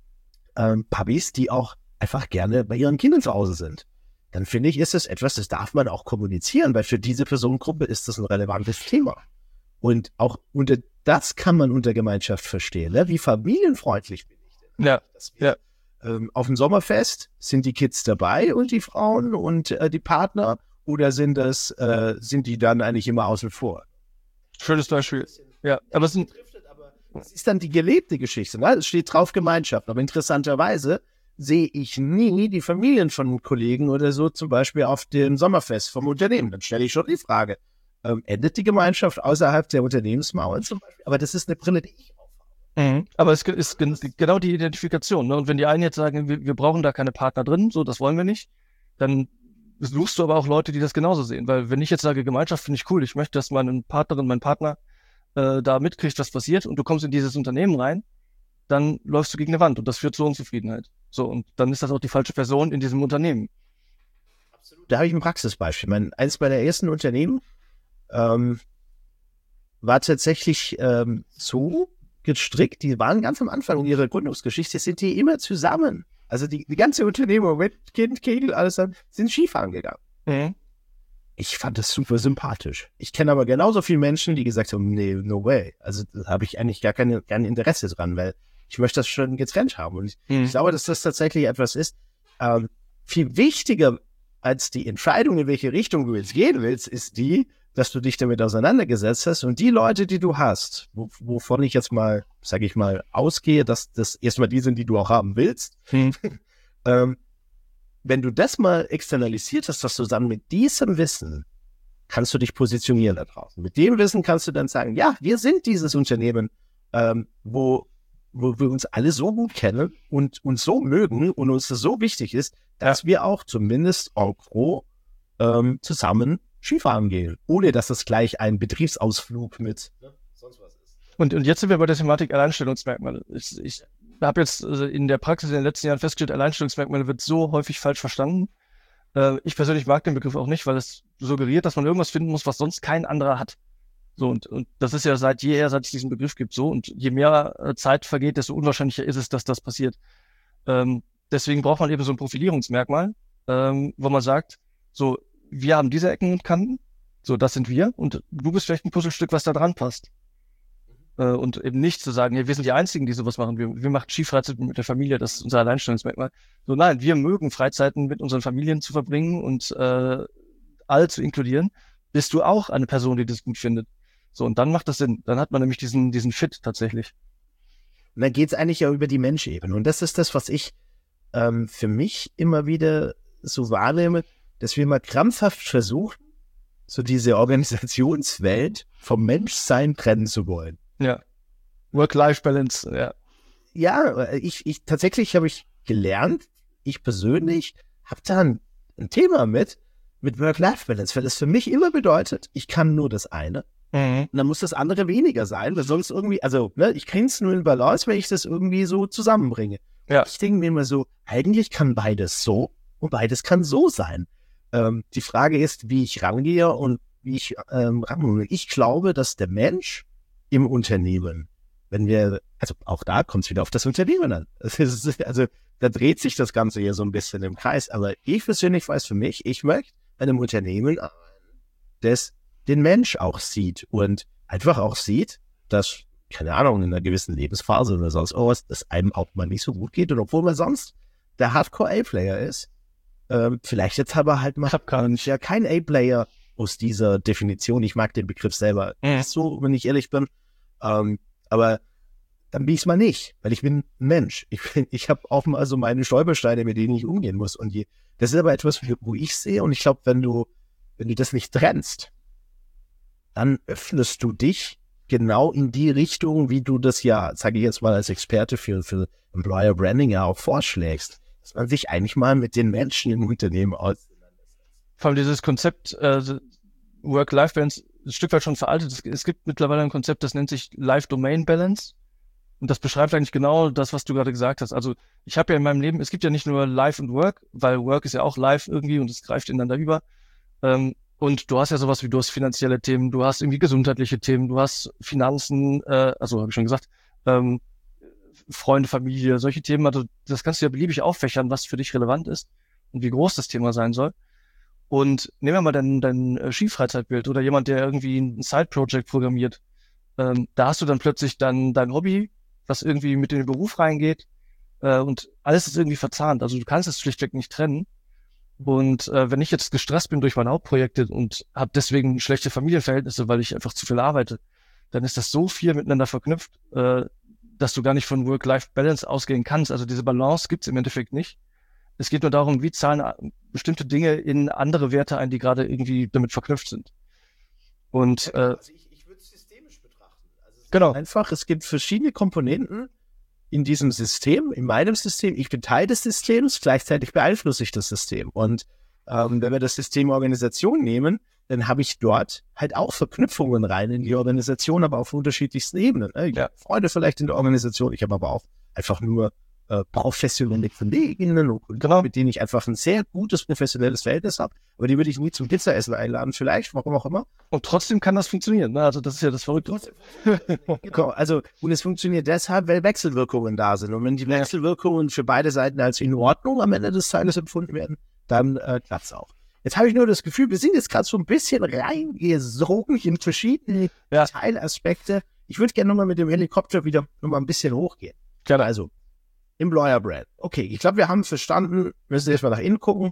Puppies, die auch einfach gerne bei ihren Kindern zu Hause sind. Dann finde ich, ist das etwas, das darf man auch kommunizieren, weil für diese Personengruppe ist das ein relevantes Thema. Und auch das kann man unter Gemeinschaft verstehen. Ne? Wie familienfreundlich bin ich denn? Auf dem Sommerfest sind die Kids dabei und die Frauen und die Partner oder sind die dann eigentlich immer außen vor? Schönes Beispiel. Ja, aber es ist dann die gelebte Geschichte. Ne? Es steht drauf Gemeinschaft. Aber interessanterweise sehe ich nie die Familien von Kollegen oder so zum Beispiel auf dem Sommerfest vom Unternehmen. Dann stelle ich schon die Frage, endet die Gemeinschaft außerhalb der Unternehmensmauern zum Beispiel? Aber das ist eine Brille, die ich aufhabe. Aber es ist genau die Identifikation. Ne? Und wenn die einen jetzt sagen, wir brauchen da keine Partner drin, so, das wollen wir nicht, dann suchst du aber auch Leute, die das genauso sehen. Weil wenn ich jetzt sage, Gemeinschaft finde ich cool, ich möchte, dass meine Partnerin, mein Partner da mitkriegt, was passiert und du kommst in dieses Unternehmen rein, dann läufst du gegen eine Wand und das führt zu Unzufriedenheit. So, und dann ist das auch die falsche Person in diesem Unternehmen. Absolut. Da habe ich ein Praxisbeispiel. Eines meiner ersten Unternehmen war tatsächlich so gestrickt, die waren ganz am Anfang in ihrer Gründungsgeschichte, sind die immer zusammen. Also die ganze Unternehmung mit Kind, Kegel, alles dann, sind Skifahren gegangen. Mhm. Ich fand das super sympathisch. Ich kenne aber genauso viele Menschen, die gesagt haben, nee, no way. Also da habe ich eigentlich gar kein Interesse dran, weil ich möchte das schon getrennt haben. Und ich glaube, dass das tatsächlich etwas ist, viel wichtiger als die Entscheidung, in welche Richtung du jetzt gehen willst, ist die, dass du dich damit auseinandergesetzt hast und die Leute, die du hast, wovon ich jetzt mal, sage ich mal, ausgehe, dass das erstmal die sind, die du auch haben willst, wenn du das mal externalisiert hast, dass du dann mit diesem Wissen kannst du dich positionieren da draußen. Mit dem Wissen kannst du dann sagen, ja, wir sind dieses Unternehmen, wo wir uns alle so gut kennen und uns so mögen und uns das so wichtig ist, dass wir auch zumindest en gros zusammen Skifahren gehen, ohne dass das gleich ein Betriebsausflug mit sonst was ist. Und jetzt sind wir bei der Thematik Alleinstellungsmerkmale. Ich habe jetzt in der Praxis in den letzten Jahren festgestellt, Alleinstellungsmerkmale wird so häufig falsch verstanden. Ich persönlich mag den Begriff auch nicht, weil es suggeriert, dass man irgendwas finden muss, was sonst kein anderer hat. So, und das ist ja seit jeher, seit es diesen Begriff gibt, so. Und je mehr Zeit vergeht, desto unwahrscheinlicher ist es, dass das passiert. Deswegen braucht man eben so ein Profilierungsmerkmal, wo man sagt, so, wir haben diese Ecken und Kanten, so, das sind wir, und du bist vielleicht ein Puzzlestück, was da dran passt. Und eben nicht zu sagen, ja, wir sind die Einzigen, die sowas machen. Wir machen Skifreizeit mit der Familie, das ist unser Alleinstellungsmerkmal. So, nein, wir mögen Freizeiten mit unseren Familien zu verbringen und alle zu inkludieren. Bist du auch eine Person, die das gut findet? So, und dann macht das Sinn. Dann hat man nämlich diesen Fit tatsächlich. Und dann geht es eigentlich ja über die Menschebene. Und das ist das, was ich für mich immer wieder so wahrnehme, dass wir mal krampfhaft versuchen, so diese Organisationswelt vom Menschsein trennen zu wollen. Ja. Work-Life-Balance, ja. Ja, tatsächlich habe ich gelernt, ich persönlich habe da ein Thema mit Work-Life-Balance, weil es für mich immer bedeutet, ich kann nur das eine. Und dann muss das andere weniger sein, weil sonst irgendwie, also, ne, ich kriege es nur in Balance, wenn ich das irgendwie so zusammenbringe. Ja. Ich denke mir immer so, eigentlich kann beides so und beides kann so sein. Die Frage ist, wie ich rangehe und wie ich rangehe. Ich glaube, dass der Mensch im Unternehmen, also auch da kommt es wieder auf das Unternehmen an. Also da dreht sich das Ganze hier so ein bisschen im Kreis. Aber ich persönlich weiß für mich, ich möchte einem Unternehmen, das den Mensch auch sieht und einfach auch sieht, dass, keine Ahnung, in einer gewissen Lebensphase oder sonst was, dass einem auch mal nicht so gut geht. Und obwohl man sonst der Hardcore-A-Player ist, vielleicht jetzt aber halt mal kein A-Player aus dieser Definition. Ich mag den Begriff selber nicht so, wenn ich ehrlich bin. Aber dann bin ich es mal nicht, weil ich bin ein Mensch. Ich habe auch mal so meine Stolpersteine, mit denen ich umgehen muss. Und das ist aber etwas, wo ich sehe. Und ich glaube, wenn du das nicht trennst, dann öffnest du dich genau in die Richtung, wie du das ja, sage ich jetzt mal als Experte für Employer Branding ja auch vorschlägst, dass man sich eigentlich mal mit den Menschen im Unternehmen auseinandersetzt. Vor allem dieses Konzept Work-Life-Balance ist ein Stück weit schon veraltet. Es gibt mittlerweile ein Konzept, das nennt sich Life-Domain-Balance. Und das beschreibt eigentlich genau das, was du gerade gesagt hast. Also ich habe ja in meinem Leben, es gibt ja nicht nur Life und Work, weil Work ist ja auch Life irgendwie und es greift ineinander über. Und du hast ja sowas wie, du hast finanzielle Themen, du hast irgendwie gesundheitliche Themen, du hast Finanzen, also habe ich schon gesagt, Freunde, Familie, solche Themen. Also das kannst du ja beliebig auffächern, was für dich relevant ist und wie groß das Thema sein soll. Und nehmen wir mal dein Skifreizeitbild oder jemand, der irgendwie ein Side-Project programmiert. Da hast du dann plötzlich dein Hobby, was irgendwie mit in den Beruf reingeht, und alles ist irgendwie verzahnt. Also du kannst es schlichtweg nicht trennen. Und wenn ich jetzt gestresst bin durch meine Hauptprojekte und habe deswegen schlechte Familienverhältnisse, weil ich einfach zu viel arbeite, dann ist das so viel miteinander verknüpft, dass du gar nicht von Work-Life-Balance ausgehen kannst. Also diese Balance gibt's im Endeffekt nicht. Es geht nur darum, wie zahlen bestimmte Dinge in andere Werte ein, die gerade irgendwie damit verknüpft sind. Und also ich würde es systemisch betrachten. Also genau. Einfach, es gibt verschiedene Komponenten in diesem System, in meinem System. Ich bin Teil des Systems, gleichzeitig beeinflusse ich das System. Und wenn wir das System Organisation nehmen, dann habe ich dort halt auch Verknüpfungen rein in die Organisation, aber auf unterschiedlichsten Ebenen. Ich habe Freunde vielleicht in der Organisation, ich habe aber auch einfach nur professionelle Kolleginnen und mit denen ich einfach ein sehr gutes professionelles Verhältnis habe, aber die würde ich nie zum Pizzaessen einladen, vielleicht, warum auch immer. Und trotzdem kann das funktionieren, ne? Also das ist ja das Verrückte. Genau, also, und es funktioniert deshalb, weil Wechselwirkungen da sind. Und wenn die Wechselwirkungen für beide Seiten als in Ordnung am Ende des Tages empfunden werden, dann klappt es auch. Jetzt habe ich nur das Gefühl, wir sind jetzt gerade so ein bisschen reingesogen in verschiedene Teilaspekte. Ich würde gerne nochmal mit dem Helikopter wieder nochmal ein bisschen hochgehen. Gerne. Also, Employer Brand. Okay, ich glaube, wir haben verstanden, wir müssen erstmal nach innen gucken.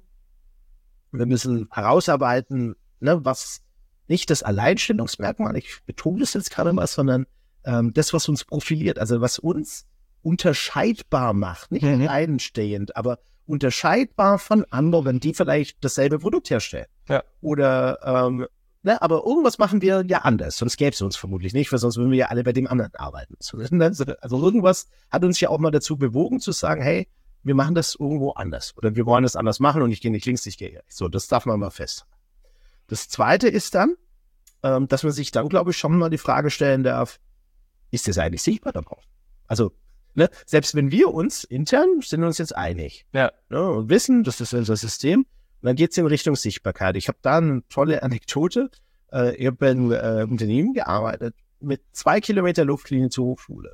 Wir müssen herausarbeiten, ne, was nicht das Alleinstellungsmerkmal, ich betone das jetzt gerade mal, sondern das, was uns profiliert, also was uns unterscheidbar macht, nicht alleinstehend, aber unterscheidbar von anderen, die vielleicht dasselbe Produkt herstellen. Ja. Oder aber irgendwas machen wir ja anders, sonst gäbe es uns vermutlich nicht, weil sonst würden wir ja alle bei dem anderen arbeiten. Also irgendwas hat uns ja auch mal dazu bewogen zu sagen, hey, wir machen das irgendwo anders oder wir wollen das anders machen und ich gehe nicht links, ich gehe rechts. So, das darf man mal fest. Das Zweite ist dann, dass man sich dann, glaube ich, schon mal die Frage stellen darf, ist das eigentlich sichtbar darauf? Also, ne, selbst wenn wir uns intern sind uns jetzt einig und wissen, das ist unser System, und dann geht es in Richtung Sichtbarkeit. Ich habe da eine tolle Anekdote. Ich habe in einem Unternehmen gearbeitet mit 2 Kilometer Luftlinie zur Hochschule.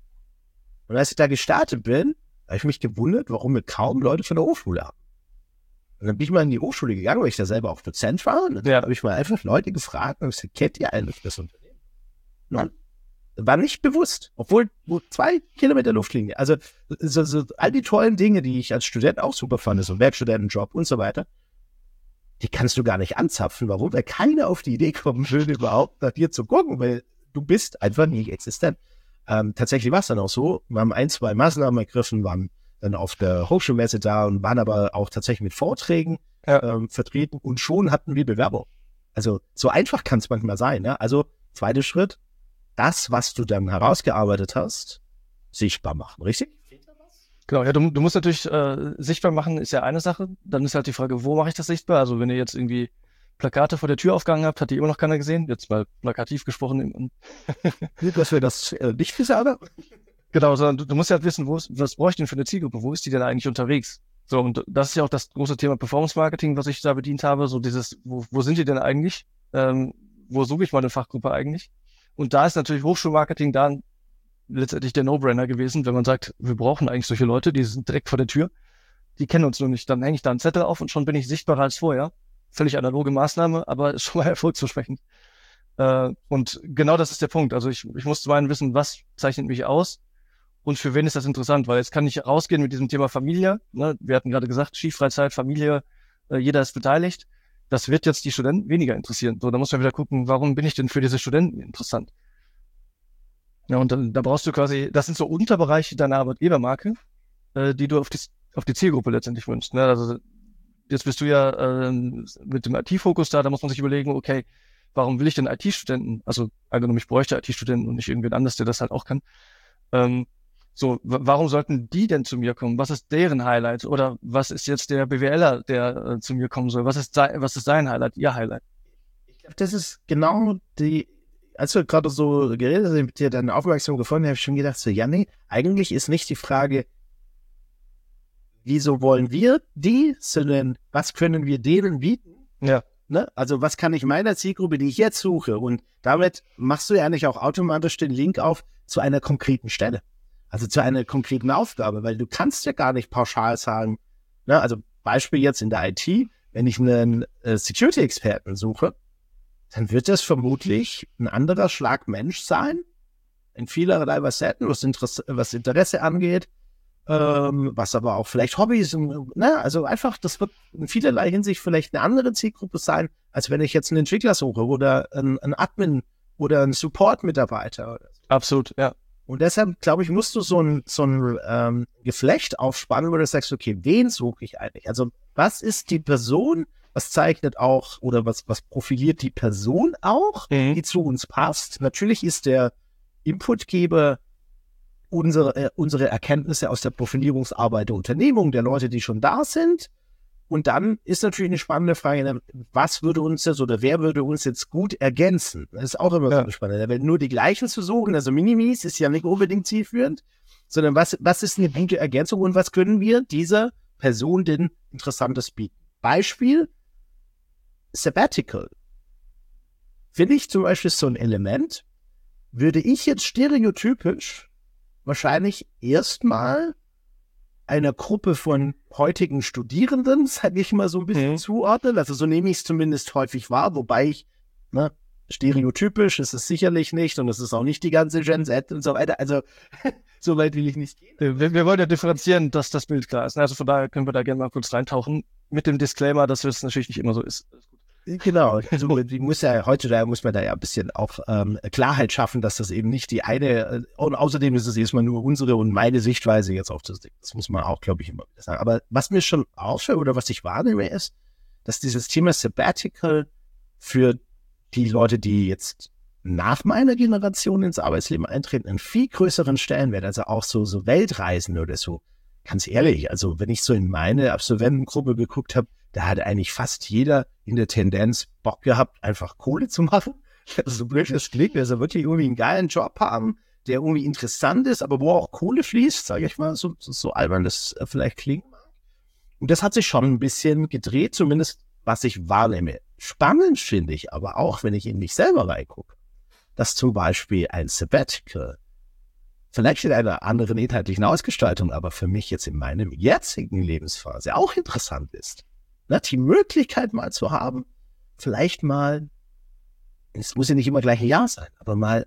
Und als ich da gestartet bin, habe ich mich gewundert, warum wir kaum Leute von der Hochschule haben. Und dann bin ich mal in die Hochschule gegangen, weil ich da selber auch Dozent war. Und dann habe ich mal einfach Leute gefragt und gesagt, kennt ihr eigentlich das Unternehmen? Nein. War nicht bewusst, obwohl 2 Kilometer Luftlinie. Also so all die tollen Dinge, die ich als Student auch super fand, so ein Werkstudentenjob und so weiter, die kannst du gar nicht anzapfen. Warum? Weil keiner auf die Idee kommen würde, überhaupt nach dir zu gucken, weil du bist einfach nicht existent. Tatsächlich war es dann auch so. Wir haben 1, 2 Maßnahmen ergriffen, waren dann auf der Hochschulmesse da und waren aber auch tatsächlich mit Vorträgen vertreten und schon hatten wir Bewerbung. Also so einfach kann es manchmal sein. Ja? Also zweiter Schritt, das, was du dann herausgearbeitet hast, sichtbar machen, richtig? Genau, ja, du musst natürlich sichtbar machen, ist ja eine Sache. Dann ist halt die Frage, wo mache ich das sichtbar? Also wenn ihr jetzt irgendwie Plakate vor der Tür aufgehangen habt, hat die immer noch keiner gesehen. Jetzt mal plakativ gesprochen. Dass wir das nicht gesagt haben? Genau, sondern du musst ja halt wissen, was brauche ich denn für eine Zielgruppe? Wo ist die denn eigentlich unterwegs? So, und das ist ja auch das große Thema Performance Marketing, was ich da bedient habe. So dieses, wo sind die denn eigentlich? Wo suche ich meine Fachgruppe eigentlich? Und da ist natürlich Hochschulmarketing dann letztendlich der No-Brainer gewesen, wenn man sagt, wir brauchen eigentlich solche Leute, die sind direkt vor der Tür, die kennen uns nur nicht. Dann hänge ich da einen Zettel auf und schon bin ich sichtbarer als vorher. Völlig analoge Maßnahme, aber ist schon mal erfolgsversprechend. Und genau das ist der Punkt. Also ich muss zum einen wissen, was zeichnet mich aus und für wen ist das interessant, weil jetzt kann ich rausgehen mit diesem Thema Familie. Ne? Wir hatten gerade gesagt, Skifreizeit, Familie, jeder ist beteiligt. Das wird jetzt die Studenten weniger interessieren. So, da muss man wieder gucken, warum bin ich denn für diese Studenten interessant? Ja, und dann, da brauchst du quasi, das sind so Unterbereiche deiner Arbeitgebermarke, die du auf die Zielgruppe letztendlich wünschst. Ne? Also jetzt bist du ja mit dem IT-Fokus da muss man sich überlegen, okay, warum will ich denn IT-Studenten? Also angenommen, ich bräuchte IT-Studenten und nicht irgendwen anders, der das halt auch kann. Warum sollten die denn zu mir kommen? Was ist deren Highlight? Oder was ist jetzt der BWLer, der zu mir kommen soll? Was ist sein Highlight, ihr Highlight? Ich glaube, das ist genau als wir gerade so geredet haben, mit dir deine Aufmerksamkeit gefunden, habe ich schon gedacht, so, ja, nee, eigentlich ist nicht die Frage, wieso wollen wir die, sondern was können wir denen bieten? Ja. Ne? Also was kann ich meiner Zielgruppe, die ich jetzt suche? Und damit machst du ja nicht auch automatisch den Link auf zu einer konkreten Stelle. Also zu einer konkreten Aufgabe, weil du kannst ja gar nicht pauschal sagen, ne? Also Beispiel jetzt in der IT, wenn ich einen Security-Experten suche, dann wird das vermutlich ein anderer Schlag Mensch sein, in vielerlei Facetten, was Interesse angeht, was aber auch vielleicht Hobbys, ne? Also einfach, das wird in vielerlei Hinsicht vielleicht eine andere Zielgruppe sein, als wenn ich jetzt einen Entwickler suche oder einen Admin oder einen Support-Mitarbeiter. Oder so. Absolut, ja. Und deshalb, glaube ich, musst du so ein Geflecht aufspannen, wo du sagst, okay, wen suche ich eigentlich? Also was ist die Person, was zeichnet auch oder was profiliert die Person auch, die zu uns passt? Natürlich ist der Inputgeber unsere Erkenntnisse aus der Profilierungsarbeit der Unternehmung, der Leute, die schon da sind. Und dann ist natürlich eine spannende Frage, was würde uns jetzt oder wer würde uns jetzt gut ergänzen? Das ist auch immer so eine spannende, weil nur die gleichen zu suchen, also Minimis ist ja nicht unbedingt zielführend. sondern was ist eine gute Ergänzung und was können wir dieser Person denn Interessantes bieten? Beispiel Sabbatical. Finde ich zum Beispiel so ein Element, würde ich jetzt stereotypisch wahrscheinlich erstmal einer Gruppe von heutigen Studierenden, sage ich mal, so ein bisschen zuordnen. Also so nehme ich es zumindest häufig wahr, wobei ich, stereotypisch ist es sicherlich nicht und es ist auch nicht die ganze Gen Z und so weiter. Also so weit will ich nicht gehen. Wir wollen ja differenzieren, dass das Bild klar ist. Also von daher können wir da gerne mal kurz reintauchen mit dem Disclaimer, dass es natürlich nicht immer so ist. Genau, also heutzutage muss man da ja ein bisschen auch Klarheit schaffen, dass das eben nicht die eine, und außerdem ist es erstmal nur unsere und meine Sichtweise jetzt auf das Ding. Das muss man auch, glaube ich, immer wieder sagen. Aber was mir schon auffällt oder was ich wahrnehme, ist, dass dieses Thema Sabbatical für die Leute, die jetzt nach meiner Generation ins Arbeitsleben eintreten, einen viel größeren Stellenwert, also auch so Weltreisen oder so. Ganz ehrlich, also wenn ich so in meine Absolventengruppe geguckt habe, da hat eigentlich fast jeder in der Tendenz Bock gehabt, einfach Kohle zu machen. Also so blöd das klingt, also wirklich irgendwie einen geilen Job haben, der irgendwie interessant ist, aber wo auch Kohle fließt, sage ich mal, so albern das vielleicht klingt. Und das hat sich schon ein bisschen gedreht, zumindest was ich wahrnehme. Spannend finde ich aber auch, wenn ich in mich selber reingucke, dass zum Beispiel ein Sabbatical vielleicht in einer anderen inhaltlichen Ausgestaltung, aber für mich jetzt in meinem jetzigen Lebensphase auch interessant ist. Die Möglichkeit mal zu haben, vielleicht mal, es muss ja nicht immer gleich ein Jahr sein, aber mal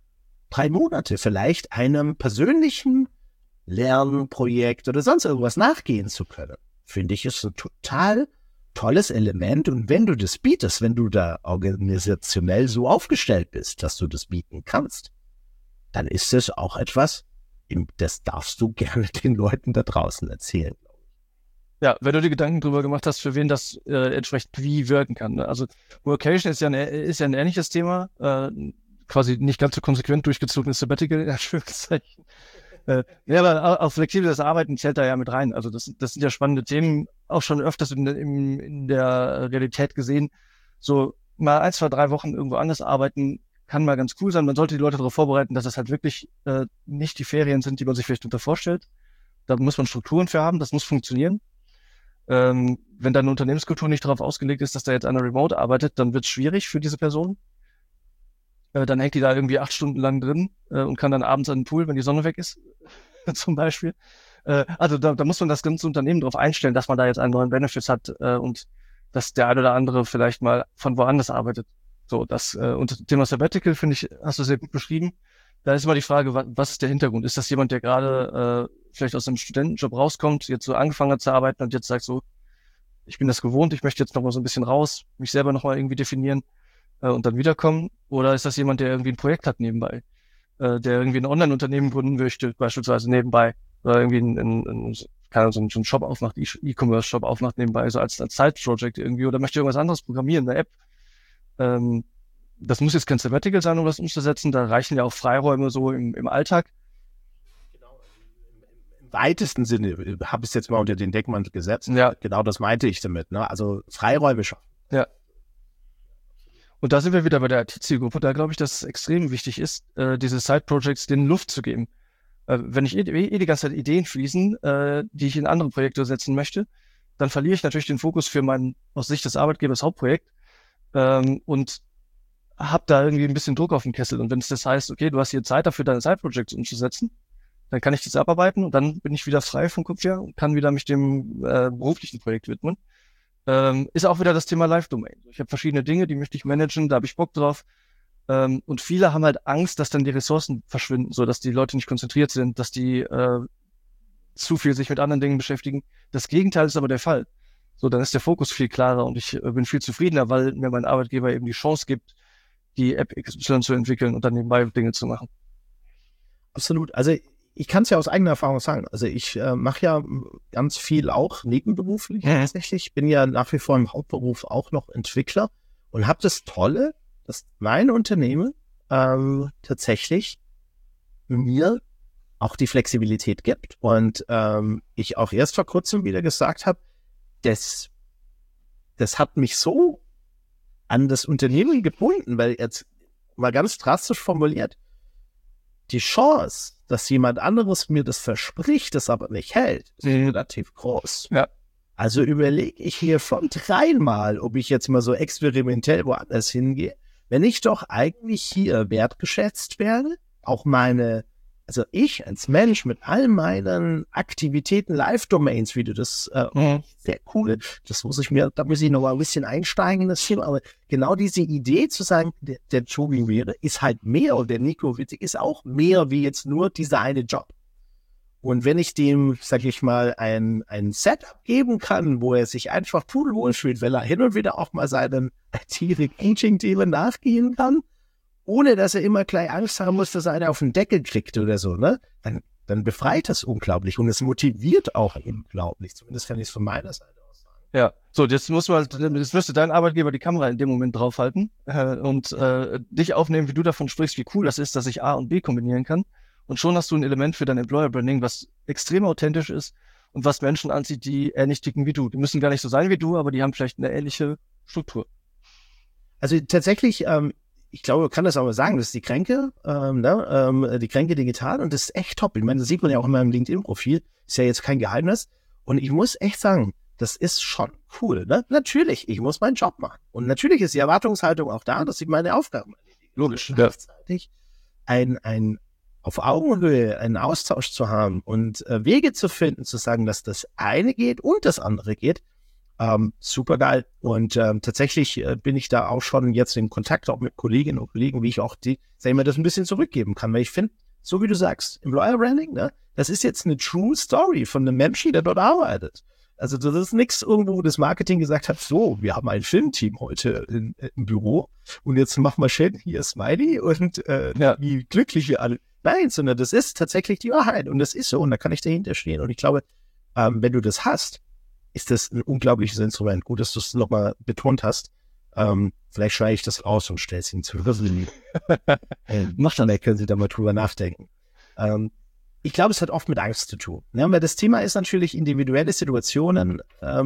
3 Monate vielleicht einem persönlichen Lernprojekt oder sonst irgendwas nachgehen zu können, finde ich, ist ein total tolles Element. Und wenn du das bietest, wenn du da organisationell so aufgestellt bist, dass du das bieten kannst, dann ist es auch etwas, das darfst du gerne den Leuten da draußen erzählen. Ja, wenn du dir Gedanken drüber gemacht hast, für wen das entsprechend wie wirken kann. Ne? Also Workation ist ja ein ähnliches Thema, quasi nicht ganz so konsequent durchgezogenes Sabbatical, in Anführungszeichen. Ja, aber auch flexibles Arbeiten zählt da ja mit rein. Also das sind ja spannende Themen, auch schon öfters in der Realität gesehen. So mal 1, 2, 3 Wochen irgendwo anders arbeiten, kann mal ganz cool sein. Man sollte die Leute darauf vorbereiten, dass es halt wirklich nicht die Ferien sind, die man sich vielleicht unter vorstellt. Da muss man Strukturen für haben, das muss funktionieren. Wenn deine Unternehmenskultur nicht darauf ausgelegt ist, dass da jetzt einer remote arbeitet, dann wird es schwierig für diese Person. Dann hängt die da irgendwie 8 Stunden lang drin und kann dann abends an den Pool, wenn die Sonne weg ist, zum Beispiel. Also da muss man das ganze Unternehmen darauf einstellen, dass man da jetzt einen neuen Benefits hat und dass der eine oder andere vielleicht mal von woanders arbeitet. So, und das Thema Sabbatical, finde ich, hast du sehr gut beschrieben. Da ist immer die Frage, was ist der Hintergrund? Ist das jemand, der gerade vielleicht aus einem Studentenjob rauskommt, jetzt so angefangen hat zu arbeiten und jetzt sagt so, ich bin das gewohnt, ich möchte jetzt noch mal so ein bisschen raus, mich selber noch mal irgendwie definieren und dann wiederkommen? Oder ist das jemand, der irgendwie ein Projekt hat nebenbei, der irgendwie ein Online-Unternehmen gründen möchte, beispielsweise nebenbei, oder irgendwie so einen Shop aufmacht, E-Commerce-Shop aufmacht nebenbei, so als Side-Project irgendwie, oder möchte irgendwas anderes programmieren, eine App. Das muss jetzt kein Sabbatical sein, um das umzusetzen, da reichen ja auch Freiräume so im Alltag. Im weitesten Sinne habe ich es jetzt mal unter den Deckmantel gesetzt. Ja. Genau das meinte ich damit. Ne? Also Freiräume schaffen. Ja. Und da sind wir wieder bei der IT-Zielgruppe. Da glaube ich, dass es extrem wichtig ist, diese Side-Projects denen Luft zu geben. Wenn ich die ganze Zeit Ideen fließen, die ich in andere Projekte setzen möchte, dann verliere ich natürlich den Fokus für mein, aus Sicht des Arbeitgebers, Hauptprojekt und habe da irgendwie ein bisschen Druck auf dem Kessel. Und wenn es das heißt, okay, du hast hier Zeit dafür, deine Side-Projects umzusetzen, dann kann ich das abarbeiten und dann bin ich wieder frei vom Kopf her und kann wieder mich dem beruflichen Projekt widmen. Ist auch wieder das Thema Live-Domain. Ich habe verschiedene Dinge, die möchte ich managen, da habe ich Bock drauf. Und viele haben halt Angst, dass dann die Ressourcen verschwinden, so dass die Leute nicht konzentriert sind, dass die zu viel sich mit anderen Dingen beschäftigen. Das Gegenteil ist aber der Fall. So, dann ist der Fokus viel klarer und ich bin viel zufriedener, weil mir mein Arbeitgeber eben die Chance gibt, die App XY zu entwickeln und dann nebenbei Dinge zu machen. Absolut. Also ich kann es ja aus eigener Erfahrung sagen. Also ich mache ja ganz viel auch nebenberuflich tatsächlich. Ich bin ja nach wie vor im Hauptberuf auch noch Entwickler und habe das Tolle, dass mein Unternehmen tatsächlich mir auch die Flexibilität gibt. Und ich auch erst vor kurzem wieder gesagt habe, das hat mich so an das Unternehmen gebunden, weil jetzt mal ganz drastisch formuliert, die Chance, dass jemand anderes mir das verspricht, das aber nicht hält, ist relativ groß. Ja. Also überlege ich mir von 3-mal, ob ich jetzt mal so experimentell woanders hingehe, wenn ich doch eigentlich hier wertgeschätzt werde, auch also ich als Mensch mit all meinen Aktivitäten, Live-Domains, wie du das, sehr cool, da muss ich noch mal ein bisschen einsteigen in das Thema, aber genau diese Idee zu sagen, der Tobi wäre, ist halt mehr und der Nico Wittig ist auch mehr wie jetzt nur dieser eine Job. Und wenn ich dem, sag ich mal, ein Setup geben kann, wo er sich einfach pudelwohl fühlt, weil er hin und wieder auch mal seinen IT-Recruiting-Themen nachgehen kann, ohne dass er immer gleich Angst haben muss, dass er einen auf den Deckel kriegt oder so, ne? Dann befreit das unglaublich und es motiviert auch unglaublich. Zumindest kann ich es von meiner Seite aus sagen. Ja, so, jetzt müsste dein Arbeitgeber die Kamera in dem Moment draufhalten und dich aufnehmen, wie du davon sprichst, wie cool das ist, dass ich A und B kombinieren kann. Und schon hast du ein Element für dein Employer Branding, was extrem authentisch ist und was Menschen anzieht, die ähnlich ticken wie du. Die müssen gar nicht so sein wie du, aber die haben vielleicht eine ähnliche Struktur. Also tatsächlich, ich glaube, man kann das auch mal sagen, das ist die Kränke, die Kränke digital und das ist echt top. Ich meine, das sieht man ja auch in meinem LinkedIn-Profil, ist ja jetzt kein Geheimnis. Und ich muss echt sagen, das ist schon cool. Ne? Natürlich, ich muss meinen Job machen. Und natürlich ist die Erwartungshaltung auch da, dass ich meine Aufgaben erledige. Logisch. Und gleichzeitig auf Augenhöhe einen Austausch zu haben und Wege zu finden, zu sagen, dass das eine geht und das andere geht, super geil. Und tatsächlich bin ich da auch schon jetzt in Kontakt auch mit Kolleginnen und Kollegen, wie ich auch das ein bisschen zurückgeben kann. Weil ich finde, so wie du sagst, Employer Branding, ne, das ist jetzt eine True Story von einem Menschen, der dort arbeitet. Also das ist nichts irgendwo, wo das Marketing gesagt hat, so, wir haben ein Filmteam heute im Büro und jetzt machen wir schön hier Smiley und wie glücklich wir alle. Nein, sondern das ist tatsächlich die Wahrheit und das ist so und da kann ich dahinter stehen. Und ich glaube, wenn du das hast, ist das ein unglaubliches Instrument. Gut, dass du es nochmal betont hast. Vielleicht schneide ich das raus und stelle es Ihnen zu. Macht dann, können Sie da mal drüber nachdenken. Ich glaube, es hat oft mit Angst zu tun. Ne? Weil das Thema ist natürlich individuelle Situationen.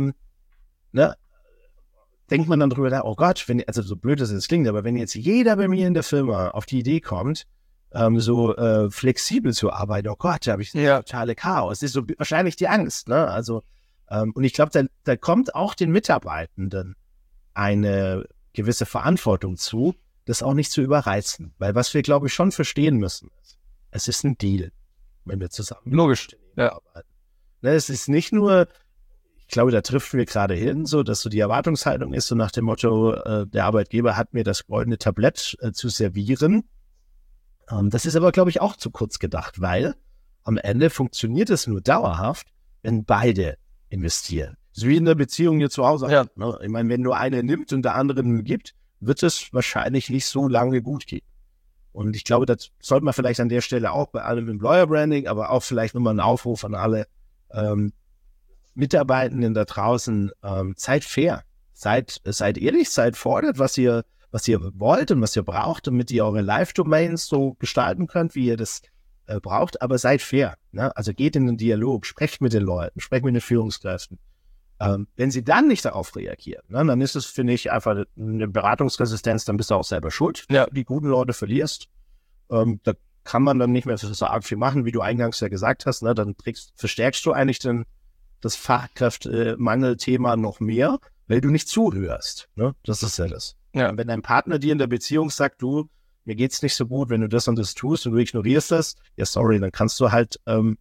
Denkt man dann drüber nach, oh Gott, also so blöd das jetzt klingt, aber wenn jetzt jeder bei mir in der Firma auf die Idee kommt, flexibel zu arbeiten, oh Gott, da habe ich totale Chaos. Das ist so wahrscheinlich die Angst. Ne? Also und ich glaube, da kommt auch den Mitarbeitenden eine gewisse Verantwortung zu, das auch nicht zu überreizen. Weil was wir, glaube ich, schon verstehen müssen, es ist ein Deal, wenn wir zusammen arbeiten. Ne, es ist nicht nur, ich glaube, da treffen wir gerade hin, so dass so die Erwartungshaltung ist, so nach dem Motto, der Arbeitgeber hat mir das goldene Tablett zu servieren. Das ist aber, glaube ich, auch zu kurz gedacht, weil am Ende funktioniert es nur dauerhaft, wenn beide investieren. So wie in der Beziehung hier zu Hause. Ja. Ne? Ich meine, wenn nur einer nimmt und der andere nur gibt, wird es wahrscheinlich nicht so lange gut gehen. Und ich glaube, das sollte man vielleicht an der Stelle auch bei allem Employer Branding, aber auch vielleicht nochmal einen Aufruf an alle Mitarbeitenden da draußen. Seid fair. Seid ehrlich, seid fordert, was ihr wollt und was ihr braucht, damit ihr eure Live-Domains so gestalten könnt, wie ihr das braucht, aber seid fair. Ne? Also geht in den Dialog, sprecht mit den Leuten, sprecht mit den Führungskräften. Wenn sie dann nicht darauf reagieren, ne, dann ist es, finde ich, einfach eine Beratungsresistenz, dann bist du auch selber schuld. Ja. Die guten Leute verlierst. Da kann man dann nicht mehr so arg viel machen, wie du eingangs ja gesagt hast. Ne? Dann verstärkst du eigentlich das Fachkräftemangelthema noch mehr, weil du nicht zuhörst. Ne? Das ist ja das. Ja. Und wenn dein Partner dir in der Beziehung sagt, du, mir geht's nicht so gut, wenn du das und das tust und du ignorierst das, ja sorry, dann kannst du halt, dann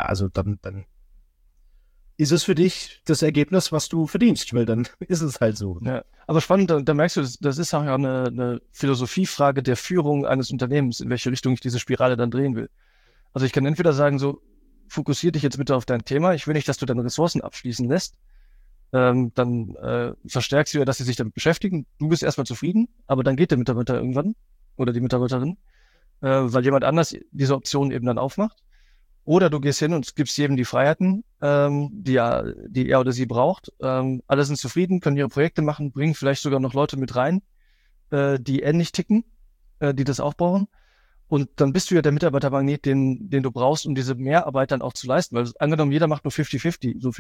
ist es für dich das Ergebnis, was du verdienst, weil dann ist es halt so. Ja. Aber spannend, da merkst du, das ist auch ja eine Philosophiefrage der Führung eines Unternehmens, in welche Richtung ich diese Spirale dann drehen will. Also ich kann entweder sagen, so, fokussier dich jetzt bitte auf dein Thema, ich will nicht, dass du deine Ressourcen abschließen lässt, dann verstärkst du ja, dass sie sich damit beschäftigen, du bist erstmal zufrieden, aber dann geht der Mitarbeiter irgendwann oder die Mitarbeiterin, weil jemand anders diese Option eben dann aufmacht. Oder du gehst hin und gibst jedem die Freiheiten, die er oder sie braucht. Alle sind zufrieden, können ihre Projekte machen, bringen vielleicht sogar noch Leute mit rein, die ähnlich ticken, die das auch brauchen. Und dann bist du ja der Mitarbeitermagnet, den du brauchst, um diese Mehrarbeit dann auch zu leisten. Weil angenommen, jeder macht nur 50-50, so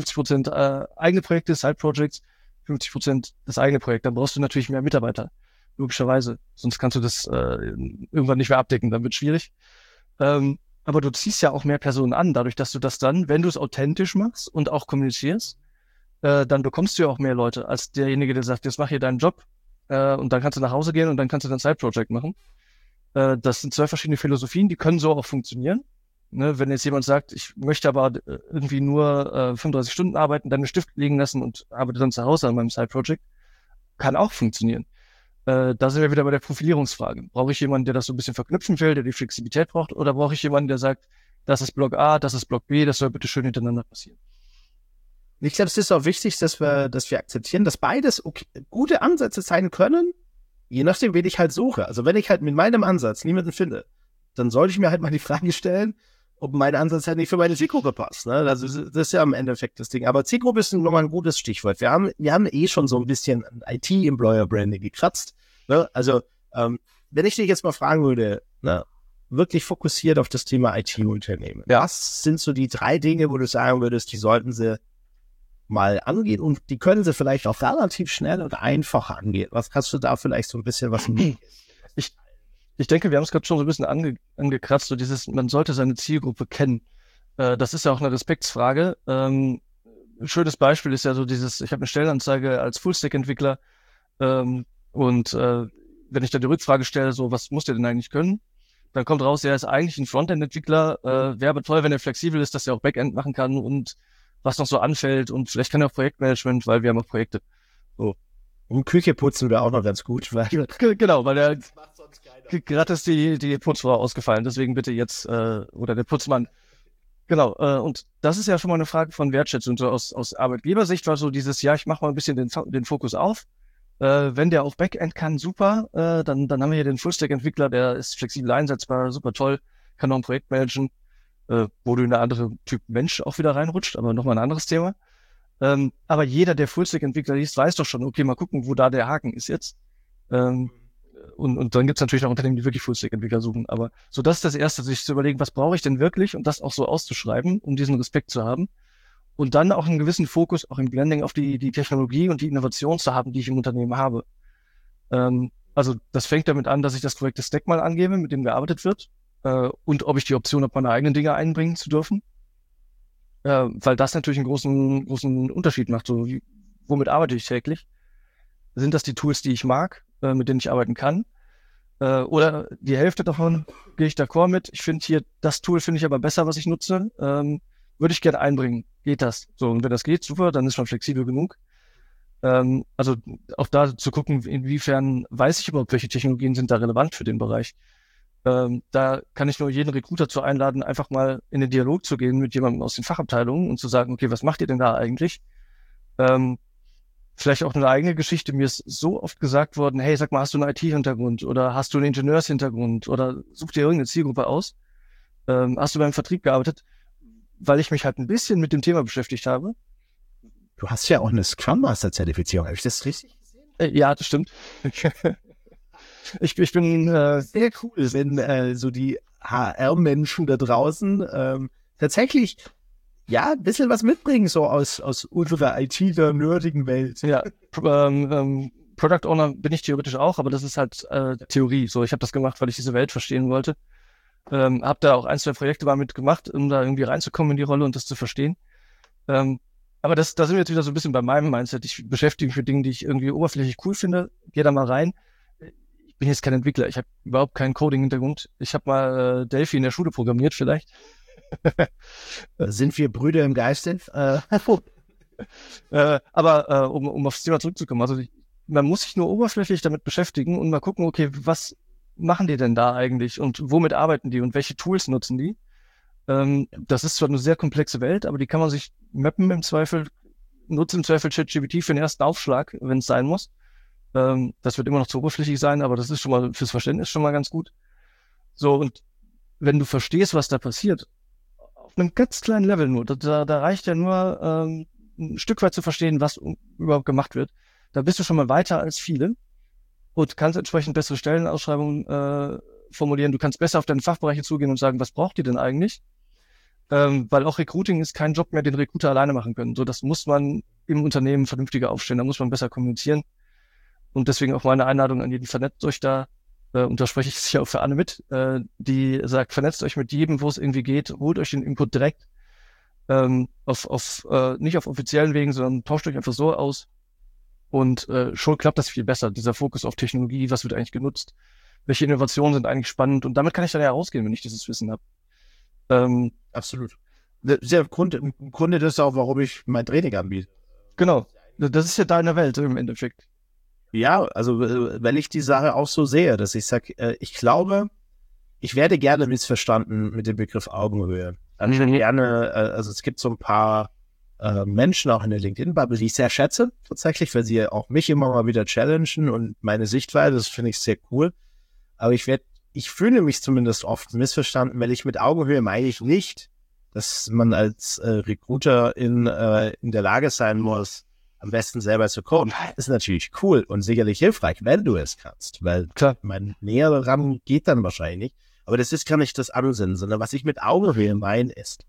50% eigene Projekte, Side-Projects, 50% das eigene Projekt. Dann brauchst du natürlich mehr Mitarbeiter. logischerweise. Sonst kannst du das irgendwann nicht mehr abdecken, dann wird es schwierig. Aber du ziehst ja auch mehr Personen an, dadurch, dass du das dann, wenn du es authentisch machst und auch kommunizierst, dann bekommst du ja auch mehr Leute als derjenige, der sagt, jetzt mach hier deinen Job und dann kannst du nach Hause gehen und dann kannst du dein Side-Project machen. Das sind zwei verschiedene Philosophien, die können so auch funktionieren. Ne, wenn jetzt jemand sagt, ich möchte aber irgendwie nur 35 Stunden arbeiten, dann einen Stift liegen lassen und arbeite dann zu Hause an meinem Side-Project, kann auch funktionieren. Da sind wir wieder bei der Profilierungsfrage. Brauche ich jemanden, der das so ein bisschen verknüpfen will, der die Flexibilität braucht, oder brauche ich jemanden, der sagt, das ist Block A, das ist Block B, das soll bitte schön hintereinander passieren? Ich glaube, es ist auch wichtig, dass wir akzeptieren, dass beides gute Ansätze sein können, je nachdem, wen ich halt suche. Also wenn ich halt mit meinem Ansatz niemanden finde, dann sollte ich mir halt mal die Frage stellen, ob mein Ansatz halt nicht für meine Zielgruppe passt. Ne? Also das ist ja im Endeffekt das Ding. Aber Zielgruppe ist nochmal ein gutes Stichwort. Wir haben schon so ein bisschen IT-Employer-Branding gekratzt. Ne? Also wenn ich dich jetzt mal fragen würde, ne, wirklich fokussiert auf das Thema IT-Unternehmen, was sind so die 3 Dinge, wo du sagen würdest, die sollten sie mal angehen und die können sie vielleicht auch relativ schnell und einfach angehen? Was kannst du da vielleicht so ein bisschen was Ich denke, wir haben es gerade schon so ein bisschen angekratzt, so man sollte seine Zielgruppe kennen. Das ist ja auch eine Respektsfrage. Ein schönes Beispiel ist ja so ich habe eine Stellenanzeige als Full-Stack-Entwickler und wenn ich dann die Rückfrage stelle, so, was muss der denn eigentlich können? Dann kommt raus, er ist eigentlich ein Frontend-Entwickler, wäre aber toll, wenn er flexibel ist, dass er auch Backend machen kann und was noch so anfällt und vielleicht kann er auch Projektmanagement, weil wir haben auch Projekte. So. Und Küche putzen wäre auch noch ganz gut. Genau, weil gerade ist die Putzfrau ausgefallen, deswegen bitte jetzt, oder der Putzmann. Genau, und das ist ja schon mal eine Frage von Wertschätzung. So aus Arbeitgebersicht war so dieses, ja, ich mache mal ein bisschen den Fokus auf. Wenn der auch Backend kann, super. Dann haben wir hier den Full-Stack-Entwickler, der ist flexibel einsetzbar, super toll, kann noch ein Projekt managen, wo du in eine andere Typ Mensch auch wieder reinrutscht, aber nochmal ein anderes Thema. Aber jeder, der Full-Stack-Entwickler liest, weiß doch schon, okay, mal gucken, wo da der Haken ist jetzt. Und dann gibt's natürlich auch Unternehmen, die wirklich Full-Stack-Entwickler suchen. Aber so, das ist das Erste, sich zu überlegen, was brauche ich denn wirklich und das auch so auszuschreiben, um diesen Respekt zu haben. Und dann auch einen gewissen Fokus, auch im Blending auf die Technologie und die Innovation zu haben, die ich im Unternehmen habe. Also das fängt damit an, dass ich das korrekte Stack mal angebe, mit dem gearbeitet wird. Und ob ich die Option habe, meine eigenen Dinge einbringen zu dürfen. Weil das natürlich einen großen Unterschied macht. So, womit arbeite ich täglich? Sind das die Tools, die ich mag, mit denen ich arbeiten kann? Oder die Hälfte davon gehe ich d'accord mit. Ich finde hier, das Tool finde ich aber besser, was ich nutze. Würde ich gerne einbringen. Geht das? So, und wenn das geht, super, dann ist man flexibel genug. Also auch da zu gucken, inwiefern weiß ich überhaupt, welche Technologien sind da relevant für den Bereich. Da kann ich nur jeden Recruiter zu einladen, einfach mal in den Dialog zu gehen mit jemandem aus den Fachabteilungen und zu sagen, okay, was macht ihr denn da eigentlich? Vielleicht auch eine eigene Geschichte. Mir ist so oft gesagt worden, hey, sag mal, hast du einen IT-Hintergrund oder hast du einen Ingenieurshintergrund oder such dir irgendeine Zielgruppe aus? Hast du beim Vertrieb gearbeitet? Weil ich mich halt ein bisschen mit dem Thema beschäftigt habe. Du hast ja auch eine Scrum Master Zertifizierung. Habe ich das richtig gesehen? Ja, das stimmt. Ich bin sehr cool, wenn so die HR-Menschen da draußen tatsächlich ja ein bisschen was mitbringen, so aus unserer IT-nerdigen Welt. Ja, Product Owner bin ich theoretisch auch, aber das ist halt Theorie. So, ich habe das gemacht, weil ich diese Welt verstehen wollte. Habe da auch 1, 2 Projekte mal mitgemacht, um da irgendwie reinzukommen in die Rolle und das zu verstehen. Aber da sind wir jetzt wieder so ein bisschen bei meinem Mindset. Ich beschäftige mich mit Dingen, die ich irgendwie oberflächlich cool finde. Gehe da mal rein. Ich bin jetzt kein Entwickler. Ich habe überhaupt keinen Coding-Hintergrund. Ich habe mal Delphi in der Schule programmiert vielleicht. Sind wir Brüder im Geiste? Aber um aufs Thema zurückzukommen, also man muss sich nur oberflächlich damit beschäftigen und mal gucken, okay, was machen die denn da eigentlich und womit arbeiten die und welche Tools nutzen die? Das ist zwar eine sehr komplexe Welt, aber die kann man sich mappen im Zweifel, nutzt im Zweifel ChatGPT für den ersten Aufschlag, wenn es sein muss. Das wird immer noch zu oberflächlich sein, aber das ist schon mal fürs Verständnis schon mal ganz gut. So, und wenn du verstehst, was da passiert, auf einem ganz kleinen Level nur, da reicht ja nur ein Stück weit zu verstehen, was überhaupt gemacht wird, da bist du schon mal weiter als viele und kannst entsprechend bessere Stellenausschreibungen formulieren. Du kannst besser auf deine Fachbereiche zugehen und sagen, was braucht ihr denn eigentlich? Weil auch Recruiting ist kein Job mehr, den Recruiter alleine machen können. So, das muss man im Unternehmen vernünftiger aufstellen, da muss man besser kommunizieren. Und deswegen auch meine Einladung an jeden, vernetzt euch da. Und da spreche ich sicher auch für Anne mit, die sagt, vernetzt euch mit jedem, wo es irgendwie geht, holt euch den Input direkt, nicht auf offiziellen Wegen, sondern tauscht euch einfach so aus. Und schon klappt das viel besser. Dieser Fokus auf Technologie, was wird eigentlich genutzt? Welche Innovationen sind eigentlich spannend? Und damit kann ich dann ja rausgehen, wenn ich dieses Wissen habe. Absolut. Im Grunde das ist auch, warum ich mein Training anbiete. Genau. Das ist ja deine Welt im Endeffekt. Ja, also weil ich die Sache auch so sehe, dass ich sage, ich glaube, ich werde gerne missverstanden mit dem Begriff Augenhöhe. Also es gibt so ein paar Menschen auch in der LinkedIn-Bubble, die ich sehr schätze, tatsächlich, weil sie auch mich immer mal wieder challengen und meine Sichtweise, das finde ich sehr cool. Aber ich fühle mich zumindest oft missverstanden, weil ich mit Augenhöhe meine ich nicht, dass man als Recruiter in der Lage sein muss, am besten selber zu coden. Das ist natürlich cool und sicherlich hilfreich, wenn du es kannst, weil mein näherer ran geht dann wahrscheinlich nicht. Aber das ist gar nicht das Ansinnen, sondern was ich mit Augenhöhe meine ist,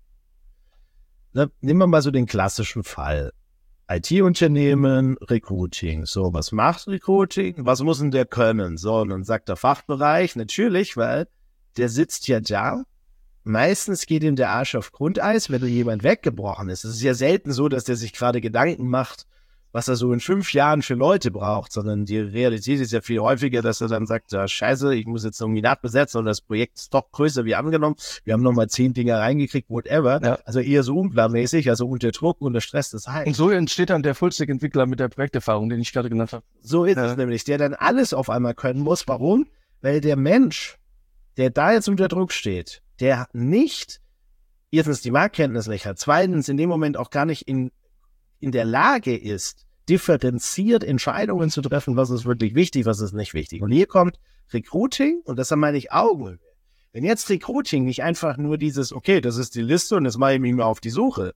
ne, nehmen wir mal so den klassischen Fall. IT-Unternehmen, Recruiting. So, was macht Recruiting? Was muss denn der können? So, und dann sagt der Fachbereich, natürlich, weil der sitzt ja da. Meistens geht ihm der Arsch auf Grundeis, wenn jemand weggebrochen ist. Es ist ja selten so, dass der sich gerade Gedanken macht, was er so in 5 Jahren für Leute braucht, sondern die Realität ist ja viel häufiger, dass er dann sagt, scheiße, ich muss jetzt irgendwie nachbesetzen und das Projekt ist doch größer wie angenommen. Wir haben nochmal 10 Dinger reingekriegt, whatever. Ja. Also eher so unplanmäßig, also unter Druck, unter Stress des Heims. Und so entsteht dann der Fullstack-Entwickler mit der Projekterfahrung, den ich gerade genannt habe. So ist es nämlich, der dann alles auf einmal können muss. Warum? Weil der Mensch, der da jetzt unter Druck steht, der nicht erstens die Marktkenntnis nicht hat, zweitens in dem Moment auch gar nicht in der Lage ist, differenziert Entscheidungen zu treffen, was ist wirklich wichtig, was ist nicht wichtig. Und hier kommt Recruiting, und das meine ich Augenhöhe. Wenn jetzt Recruiting nicht einfach nur dieses, okay, das ist die Liste und jetzt mache ich mich mal auf die Suche,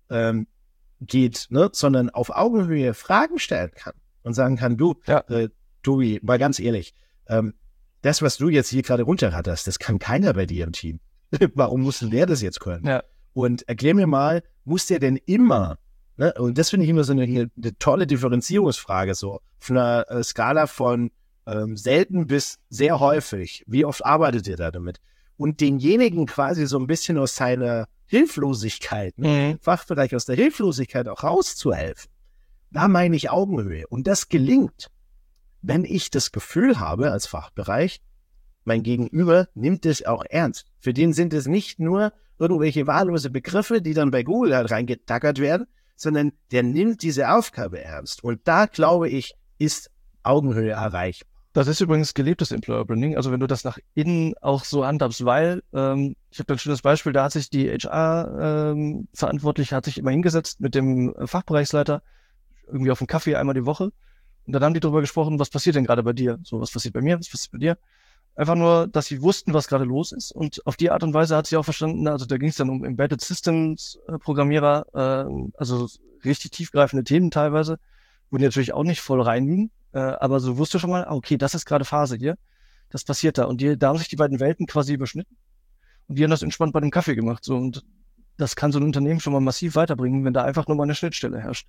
geht, ne, sondern auf Augenhöhe Fragen stellen kann und sagen kann, du, Tobi, mal ganz ehrlich, das, was du jetzt hier gerade runterratterst, das kann keiner bei dir im Team. Warum muss denn der das jetzt können? Ja. Und erklär mir mal, muss der denn immer, ne? Und das finde ich immer so eine tolle Differenzierungsfrage, so auf einer Skala von selten bis sehr häufig. Wie oft arbeitet ihr da damit? Und denjenigen quasi so ein bisschen aus seiner Hilflosigkeit, ne? Fachbereich aus der Hilflosigkeit auch rauszuhelfen. Da meine ich Augenhöhe. Und das gelingt, wenn ich das Gefühl habe als Fachbereich, mein Gegenüber nimmt es auch ernst. Für den sind es nicht nur irgendwelche wahllose Begriffe, die dann bei Google halt reingetackert werden, sondern der nimmt diese Aufgabe ernst. Und da, glaube ich, ist Augenhöhe erreichbar. Das ist übrigens gelebtes Employer Branding, also wenn du das nach innen auch so handhabst, weil ich habe da ein schönes Beispiel, da hat sich die HR-Verantwortliche hat sich immer hingesetzt mit dem Fachbereichsleiter, irgendwie auf einen Kaffee einmal die Woche, und dann haben die darüber gesprochen, was passiert denn gerade bei dir? So, was passiert bei mir, was passiert bei dir? Einfach nur, dass sie wussten, was gerade los ist, und auf die Art und Weise hat sie auch verstanden, also da ging es dann um Embedded Systems Programmierer, also richtig tiefgreifende Themen teilweise, wo die natürlich auch nicht voll reinliegen, aber so wusste schon mal, okay, das ist gerade Phase hier, das passiert da, und da haben sich die beiden Welten quasi überschnitten, und die haben das entspannt bei dem Kaffee gemacht, so, und das kann so ein Unternehmen schon mal massiv weiterbringen, wenn da einfach nur mal eine Schnittstelle herrscht.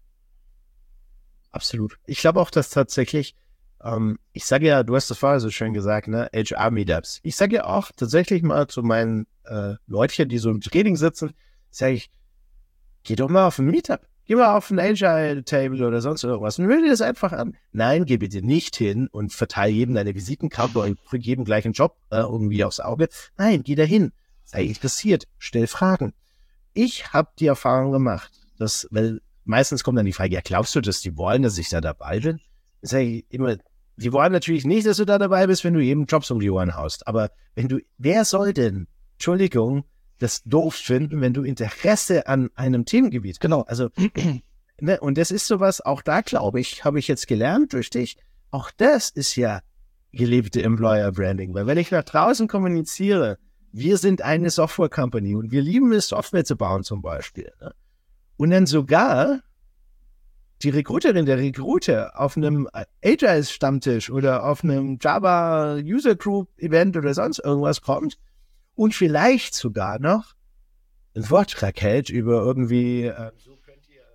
Absolut. Ich glaube auch, dass tatsächlich, ich sage ja, du hast das vorher so schön gesagt, ne, HR-Meetups. Ich sage ja auch tatsächlich mal zu meinen Leutchen, die so im Training sitzen, sage ich, geh doch mal auf ein Meetup. Geh mal auf ein Agile-Table oder sonst irgendwas und hör dir das einfach an. Nein, geh bitte nicht hin und verteile jedem deine Visitenkarte und drück jedem gleich einen Job irgendwie aufs Auge. Nein, geh dahin. Sei interessiert. Stell Fragen. Ich habe die Erfahrung gemacht, dass, weil meistens kommt dann die Frage, ja, glaubst du, dass die wollen, dass ich da dabei bin? Ich sage immer, die wollen natürlich nicht, dass du da dabei bist, wenn du jedem Jobs um die Ohren haust. Aber wer soll denn, Entschuldigung, das doof finden, wenn du Interesse an einem Themengebiet. Genau. Also, ne, und das ist sowas, auch da glaube ich, habe ich jetzt gelernt durch dich, auch das ist ja gelebte Employer Branding. Weil wenn ich nach draußen kommuniziere, wir sind eine Software Company und wir lieben es, Software zu bauen zum Beispiel. Ne? Und dann sogar die Recruiterin, der Recruiter auf einem Agile-Stammtisch oder auf einem Java User Group Event oder sonst irgendwas kommt, und vielleicht sogar noch einen Vortrag hält über irgendwie, so könnt ihr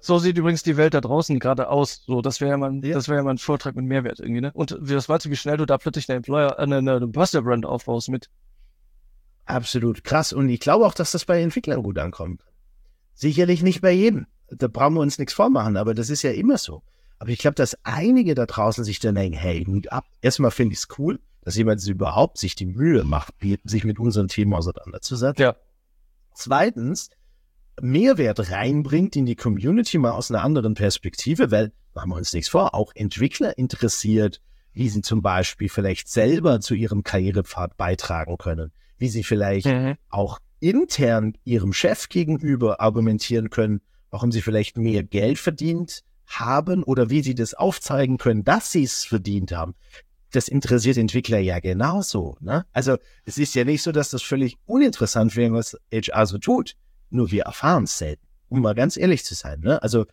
So sieht übrigens die Welt da draußen gerade aus. So, das wäre ja mal ein Vortrag mit Mehrwert irgendwie, ne? Und was meinst du, wie schnell du da plötzlich eine Personal Brand aufbaust mit? Absolut krass. Und ich glaube auch, dass das bei Entwicklern gut ankommt. Sicherlich nicht bei jedem. Da brauchen wir uns nichts vormachen, aber das ist ja immer so. Aber ich glaube, dass einige da draußen sich dann denken, hey, Hut ab. Erstmal finde ich es cool, dass jemand überhaupt sich die Mühe macht, sich mit unseren Themen auseinanderzusetzen. Ja. Zweitens, Mehrwert reinbringt in die Community mal aus einer anderen Perspektive, weil, machen wir uns nichts vor, auch Entwickler interessiert, wie sie zum Beispiel vielleicht selber zu ihrem Karrierepfad beitragen können, wie sie vielleicht auch intern ihrem Chef gegenüber argumentieren können, warum sie vielleicht mehr Geld verdient haben oder wie sie das aufzeigen können, dass sie es verdient haben. Das interessiert Entwickler ja genauso, ne? Also es ist ja nicht so, dass das völlig uninteressant wäre, was HR so tut. Nur wir erfahren es selten, um mal ganz ehrlich zu sein, ne? Also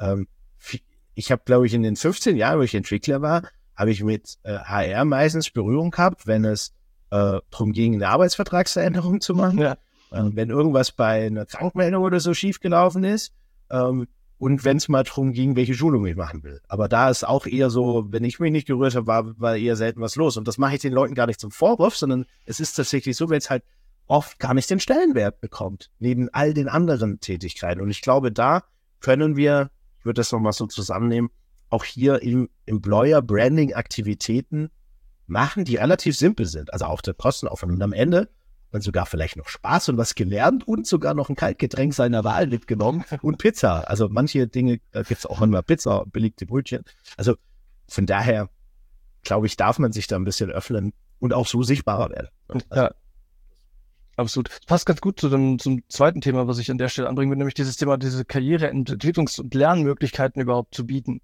ich habe, glaube ich, in den 15 Jahren, wo ich Entwickler war, habe ich mit HR meistens Berührung gehabt, wenn es darum ging, eine Arbeitsvertragsveränderung zu machen. Ja. Wenn irgendwas bei einer Krankmeldung oder so schiefgelaufen ist. Und wenn es mal darum ging, welche Schulung ich machen will. Aber da ist auch eher so, wenn ich mich nicht gerührt habe, war eher selten was los. Und das mache ich den Leuten gar nicht zum Vorwurf, sondern es ist tatsächlich so, wenn es halt oft gar nicht den Stellenwert bekommt, neben all den anderen Tätigkeiten. Und ich glaube, da können wir, ich würde das nochmal so zusammennehmen, auch hier im Employer-Branding-Aktivitäten machen, die relativ simpel sind. Also auch der Kostenaufwand. Und am Ende dann sogar vielleicht noch Spaß und was gelernt und sogar noch ein Kaltgetränk seiner Wahl mitgenommen und Pizza. Also manche Dinge, da gibt es auch immer Pizza, belegte Brötchen. Also von daher, glaube ich, darf man sich da ein bisschen öffnen und auch so sichtbarer werden. Also, ja, absolut. Passt ganz gut zum zweiten Thema, was ich an der Stelle anbringen will, nämlich dieses Thema, diese Karriere-, Entwicklungs- und Lernmöglichkeiten überhaupt zu bieten.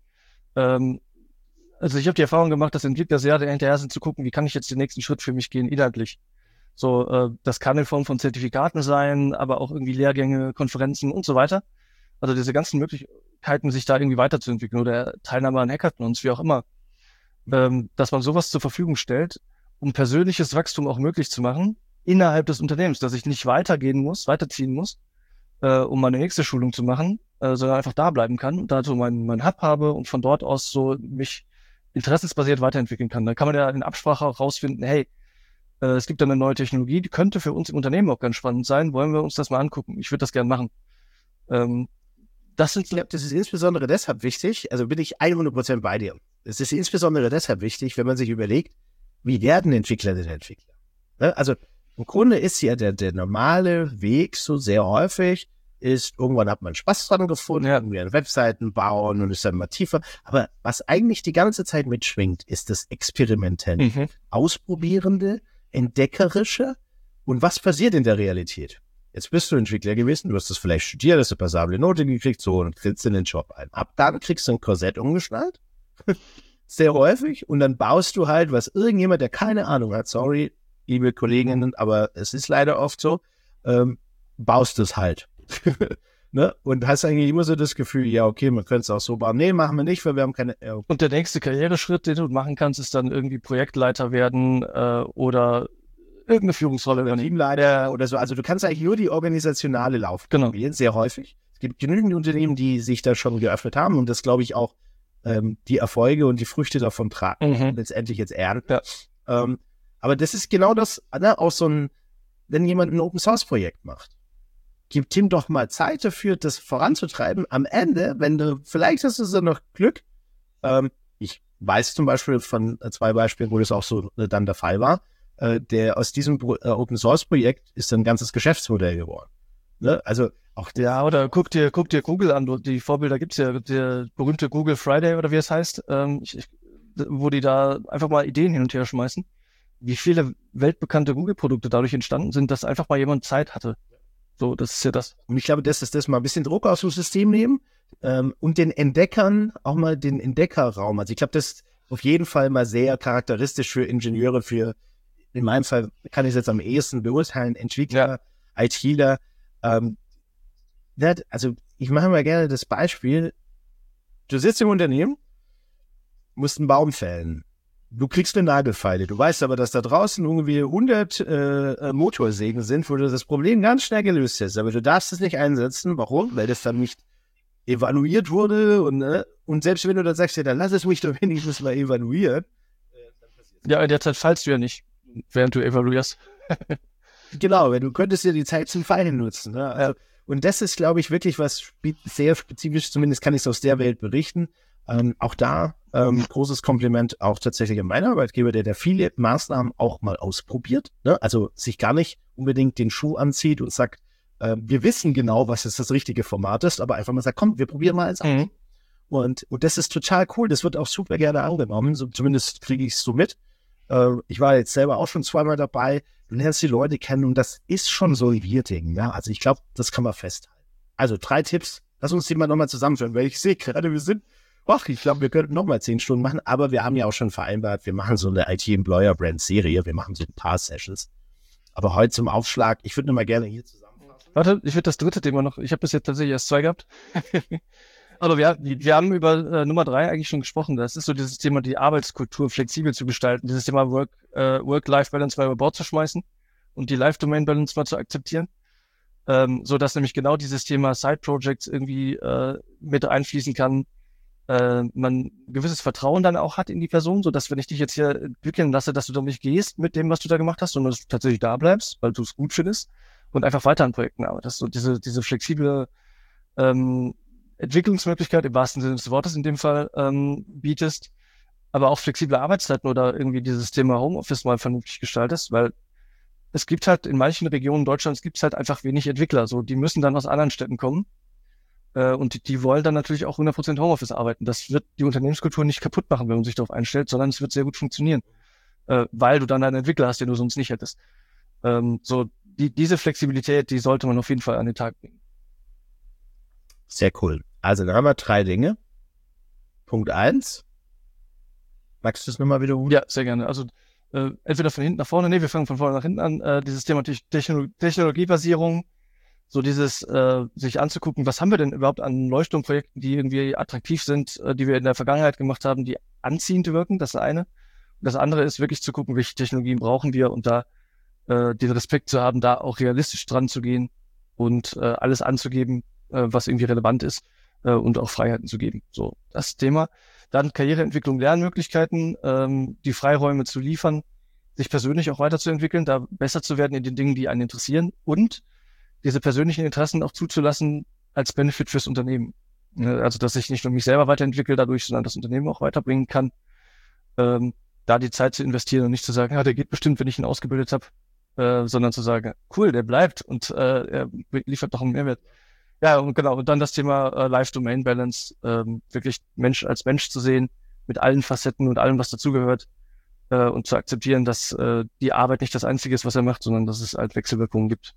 Also ich habe die Erfahrung gemacht, dass Entwickler sehr hinterher sind zu gucken, wie kann ich jetzt den nächsten Schritt für mich gehen, inhaltlich. So, das kann in Form von Zertifikaten sein, aber auch irgendwie Lehrgänge, Konferenzen und so weiter. Also diese ganzen Möglichkeiten, sich da irgendwie weiterzuentwickeln oder Teilnahme an Hackathons, wie auch immer, dass man sowas zur Verfügung stellt, um persönliches Wachstum auch möglich zu machen innerhalb des Unternehmens, dass ich nicht weiterziehen muss, um meine nächste Schulung zu machen, sondern einfach da bleiben kann und da so mein Hub habe und von dort aus so mich interessensbasiert weiterentwickeln kann. Da kann man ja in Absprache auch rausfinden, hey, es gibt da eine neue Technologie, die könnte für uns im Unternehmen auch ganz spannend sein. Wollen wir uns das mal angucken? Ich würde das gerne machen. Das ist insbesondere deshalb wichtig, also bin ich 100% bei dir. Es ist insbesondere deshalb wichtig, wenn man sich überlegt, wie werden Entwickler denn Entwickler? Ne? Also im Grunde ist ja der normale Weg so sehr häufig, ist, irgendwann hat man Spaß dran gefunden, irgendwie an Webseiten bauen und ist dann mal tiefer. Aber was eigentlich die ganze Zeit mitschwingt, ist das Experimentelle, Ausprobierende, Entdeckerische. Und was passiert in der Realität? Jetzt bist du Entwickler gewesen, du hast das vielleicht studiert, hast eine passable Note gekriegt, so, und trittst in den Job ein. Ab dann kriegst du ein Korsett umgeschnallt, sehr häufig, und dann baust du halt, was irgendjemand, der keine Ahnung hat, sorry, liebe Kolleginnen, aber es ist leider oft so, baust es halt. Ne? Und hast eigentlich immer so das Gefühl, ja, okay, man könnte es auch so bauen. Nee, machen wir nicht, weil wir haben keine... Okay. Und der nächste Karriereschritt, den du machen kannst, ist dann irgendwie Projektleiter werden oder irgendeine Führungsrolle oder Teamleiter oder so. Also du kannst eigentlich nur die organisationale Laufbahn wählen, sehr häufig. Es gibt genügend Unternehmen, die sich da schon geöffnet haben und das, glaube ich, auch die Erfolge und die Früchte davon tragen, letztendlich jetzt ernten. Ja. Aber das ist genau das, ne, auch so ein, wenn jemand ein Open-Source-Projekt macht. Gib ihm doch mal Zeit dafür, das voranzutreiben. Am Ende, wenn du, vielleicht hast du so noch Glück. Ich weiß zum Beispiel von 2 Beispielen, wo das auch so dann der Fall war. Der aus diesem Open-Source-Projekt ist ein ganzes Geschäftsmodell geworden. Ne? Also auch ja, oder guck dir Google an. Die Vorbilder gibt's ja, der berühmte Google Friday oder wie es heißt, wo die da einfach mal Ideen hin und her schmeißen. Wie viele weltbekannte Google-Produkte dadurch entstanden sind, dass einfach mal jemand Zeit hatte. So, das ist ja das. Und ich glaube, das ist das, mal ein bisschen Druck aus dem System nehmen und den Entdeckern auch mal den Entdeckerraum. Also ich glaube, das ist auf jeden Fall mal sehr charakteristisch für Ingenieure, in meinem Fall kann ich es jetzt am ehesten beurteilen, Entwickler, ITler. Also ich mache mal gerne das Beispiel, du sitzt im Unternehmen, musst einen Baum fällen. Du kriegst eine Nagelfeile. Du weißt aber, dass da draußen irgendwie 100 Motorsägen sind, wo du das Problem ganz schnell gelöst hast. Aber du darfst es nicht einsetzen. Warum? Weil das dann nicht evaluiert wurde und selbst wenn du dann sagst, ja, dann lass es mich doch wenigstens mal evaluieren. Ja, in der Zeit fallst du ja nicht, während du evaluierst. Genau, du könntest ja die Zeit zum Fallen nutzen. Ne? Also, und das ist, glaube ich, wirklich was sehr spezifisch, zumindest kann ich es aus der Welt berichten. Auch da großes Kompliment auch tatsächlich an meinen Arbeitgeber, der viele Maßnahmen auch mal ausprobiert. Ne? Also sich gar nicht unbedingt den Schuh anzieht und sagt, wir wissen genau, was jetzt das richtige Format ist, aber einfach mal sagt, komm, wir probieren mal eins aus. Und das ist total cool. Das wird auch super gerne angenommen. So, zumindest kriege ich es so mit. Ich war jetzt selber auch schon zweimal dabei. Du lernst die Leute kennen und das ist schon so ein Wir-Ding. Ja? Also ich glaube, das kann man festhalten. Also 3 Tipps. Lass uns die mal nochmal zusammenführen, weil ich sehe gerade, ich glaube, wir könnten nochmal 10 Stunden machen, aber wir haben ja auch schon vereinbart, wir machen so eine IT-Employer-Brand-Serie. Wir machen so ein paar Sessions. Aber heute zum Aufschlag, ich würde nochmal gerne hier zusammenfassen. Warte, ich würde das dritte Thema noch, ich habe bis jetzt tatsächlich erst 2 gehabt. Also wir haben über Nummer 3 eigentlich schon gesprochen. Das ist so dieses Thema, die Arbeitskultur flexibel zu gestalten, dieses Thema Work-Life-Balance mal über Bord zu schmeißen und die Life-Domain-Balance mal zu akzeptieren. So dass nämlich genau dieses Thema Side-Projects irgendwie mit einfließen kann. Man ein gewisses Vertrauen dann auch hat in die Person, so dass wenn ich dich jetzt hier entwickeln lasse, dass du doch nicht gehst mit dem, was du da gemacht hast, sondern dass du tatsächlich da bleibst, weil du es gut findest und einfach weiter an Projekten arbeitest. So diese flexible Entwicklungsmöglichkeit im wahrsten Sinne des Wortes in dem Fall bietest, aber auch flexible Arbeitszeiten oder irgendwie dieses Thema Homeoffice mal vernünftig gestaltest, weil es gibt halt in manchen Regionen Deutschlands gibt's halt einfach wenig Entwickler, so die müssen dann aus anderen Städten kommen und die wollen dann natürlich auch 100% Homeoffice arbeiten. Das wird die Unternehmenskultur nicht kaputt machen, wenn man sich darauf einstellt, sondern es wird sehr gut funktionieren, weil du dann einen Entwickler hast, den du sonst nicht hättest. So diese Flexibilität, die sollte man auf jeden Fall an den Tag bringen. Sehr cool. Also da haben wir 3 Dinge. Punkt 1. Magst du das nochmal wiederholen? Ja, sehr gerne. Also entweder von hinten nach vorne, wir fangen von vorne nach hinten an. Dieses Thema Technologiebasierung, so dieses sich anzugucken, was haben wir denn überhaupt an Leuchtturmprojekten, die irgendwie attraktiv sind, die wir in der Vergangenheit gemacht haben, die anziehend wirken, das ist eine. Und das andere ist wirklich zu gucken, welche Technologien brauchen wir und da den Respekt zu haben, da auch realistisch dran zu gehen und alles anzugeben, was irgendwie relevant ist und auch Freiheiten zu geben. So, das Thema. Dann Karriereentwicklung, Lernmöglichkeiten, die Freiräume zu liefern, sich persönlich auch weiterzuentwickeln, da besser zu werden in den Dingen, die einen interessieren und diese persönlichen Interessen auch zuzulassen als Benefit fürs Unternehmen. Also, dass ich nicht nur mich selber weiterentwickle dadurch, sondern das Unternehmen auch weiterbringen kann. Da die Zeit zu investieren und nicht zu sagen, der geht bestimmt, wenn ich ihn ausgebildet habe, sondern zu sagen, cool, der bleibt und er liefert doch einen Mehrwert. Ja, und genau, und dann das Thema Life-Domain-Balance, wirklich Mensch als Mensch zu sehen, mit allen Facetten und allem, was dazugehört, und zu akzeptieren, dass die Arbeit nicht das Einzige ist, was er macht, sondern dass es halt Wechselwirkungen gibt.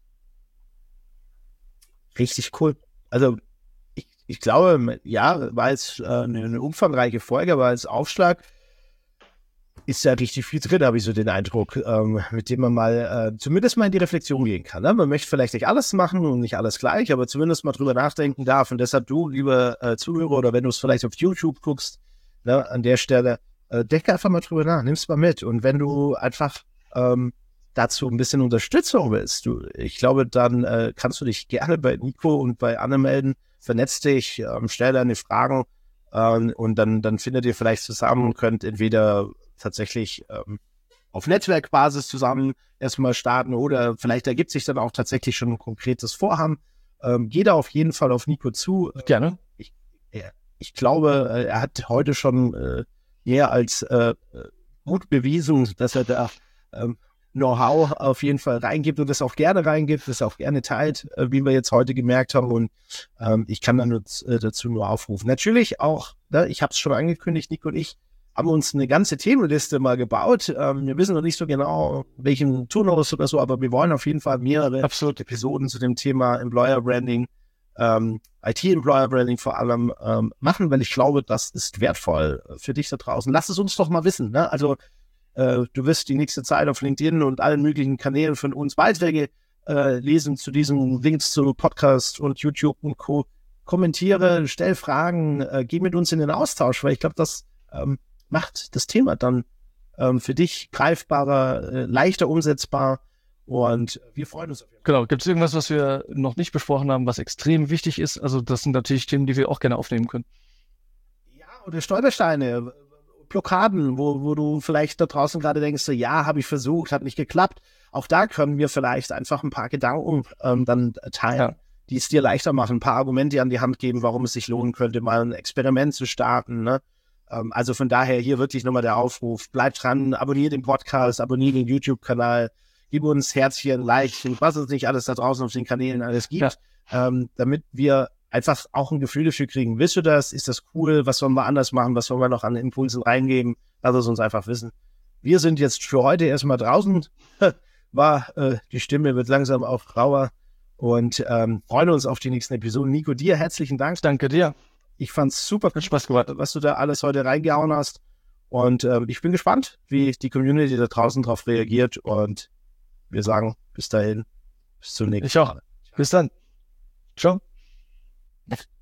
Richtig cool. Also ich glaube, ja, war es eine umfangreiche Folge, aber als Aufschlag ist ja richtig viel drin, habe ich so den Eindruck, mit dem man mal zumindest mal in die Reflexion gehen kann. Ne? Man möchte vielleicht nicht alles machen und nicht alles gleich, aber zumindest mal drüber nachdenken darf. Und deshalb du, lieber Zuhörer, oder wenn du es vielleicht auf YouTube guckst, ne, an der Stelle, denk einfach mal drüber nach, nimm's mal mit. Und wenn du einfach dazu ein bisschen Unterstützung willst, ich glaube, dann kannst du dich gerne bei Nico und bei Anne melden, vernetz dich, stell deine Fragen und dann findet ihr vielleicht zusammen und könnt entweder tatsächlich auf Netzwerkbasis zusammen erstmal starten oder vielleicht ergibt sich dann auch tatsächlich schon ein konkretes Vorhaben. Geh da auf jeden Fall auf Nico zu. Gerne. Ich glaube, er hat heute schon mehr als gut bewiesen, dass er da Know-how auf jeden Fall reingibt und das auch gerne reingibt, das auch gerne teilt, wie wir jetzt heute gemerkt haben. Und ich kann dann dazu nur aufrufen. Natürlich auch, ne, ich habe es schon angekündigt, Nico und ich haben uns eine ganze Themenliste mal gebaut. Wir wissen noch nicht so genau, welchen Turnus oder so, aber wir wollen auf jeden Fall mehrere Episoden zu dem Thema Employer Branding, IT-Employer Branding vor allem machen, weil ich glaube, das ist wertvoll für dich da draußen. Lass es uns doch mal wissen. Ne? Also du wirst die nächste Zeit auf LinkedIn und allen möglichen Kanälen von uns Beiträge lesen zu diesen Links zu Podcast und YouTube und Co. Kommentiere, stell Fragen, geh mit uns in den Austausch, weil ich glaube, das macht das Thema dann für dich greifbarer, leichter umsetzbar Und wir freuen uns auf jeden Fall. Genau. Gibt es irgendwas, was wir noch nicht besprochen haben, was extrem wichtig ist? Also das sind natürlich Themen, die wir auch gerne aufnehmen können. Ja, oder Stolpersteine, Blockaden, wo du vielleicht da draußen gerade denkst, so, ja, habe ich versucht, hat nicht geklappt. Auch da können wir vielleicht einfach ein paar Gedanken dann teilen, die es dir leichter machen, ein paar Argumente an die Hand geben, warum es sich lohnen könnte, mal ein Experiment zu starten. Ne? Also von daher hier wirklich nochmal der Aufruf, bleib dran, abonniere den Podcast, abonniere den YouTube-Kanal, gib uns Herzchen, Like, was es nicht alles da draußen auf den Kanälen alles gibt, damit wir einfach auch ein Gefühl dafür kriegen. Willst du das? Ist das cool? Was sollen wir anders machen? Was sollen wir noch an Impulsen reingeben? Lass es uns einfach wissen. Wir sind jetzt für heute erstmal draußen. Die Stimme wird langsam auch rauer und freuen uns auf die nächsten Episoden. Nico, dir herzlichen Dank. Danke dir. Ich fand's super, Hat Spaß gemacht, was du da alles heute reingehauen hast. Und ich bin gespannt, wie die Community da draußen drauf reagiert. Und wir sagen bis dahin, bis zum nächsten Mal. Ich auch. Bis dann. Ciao.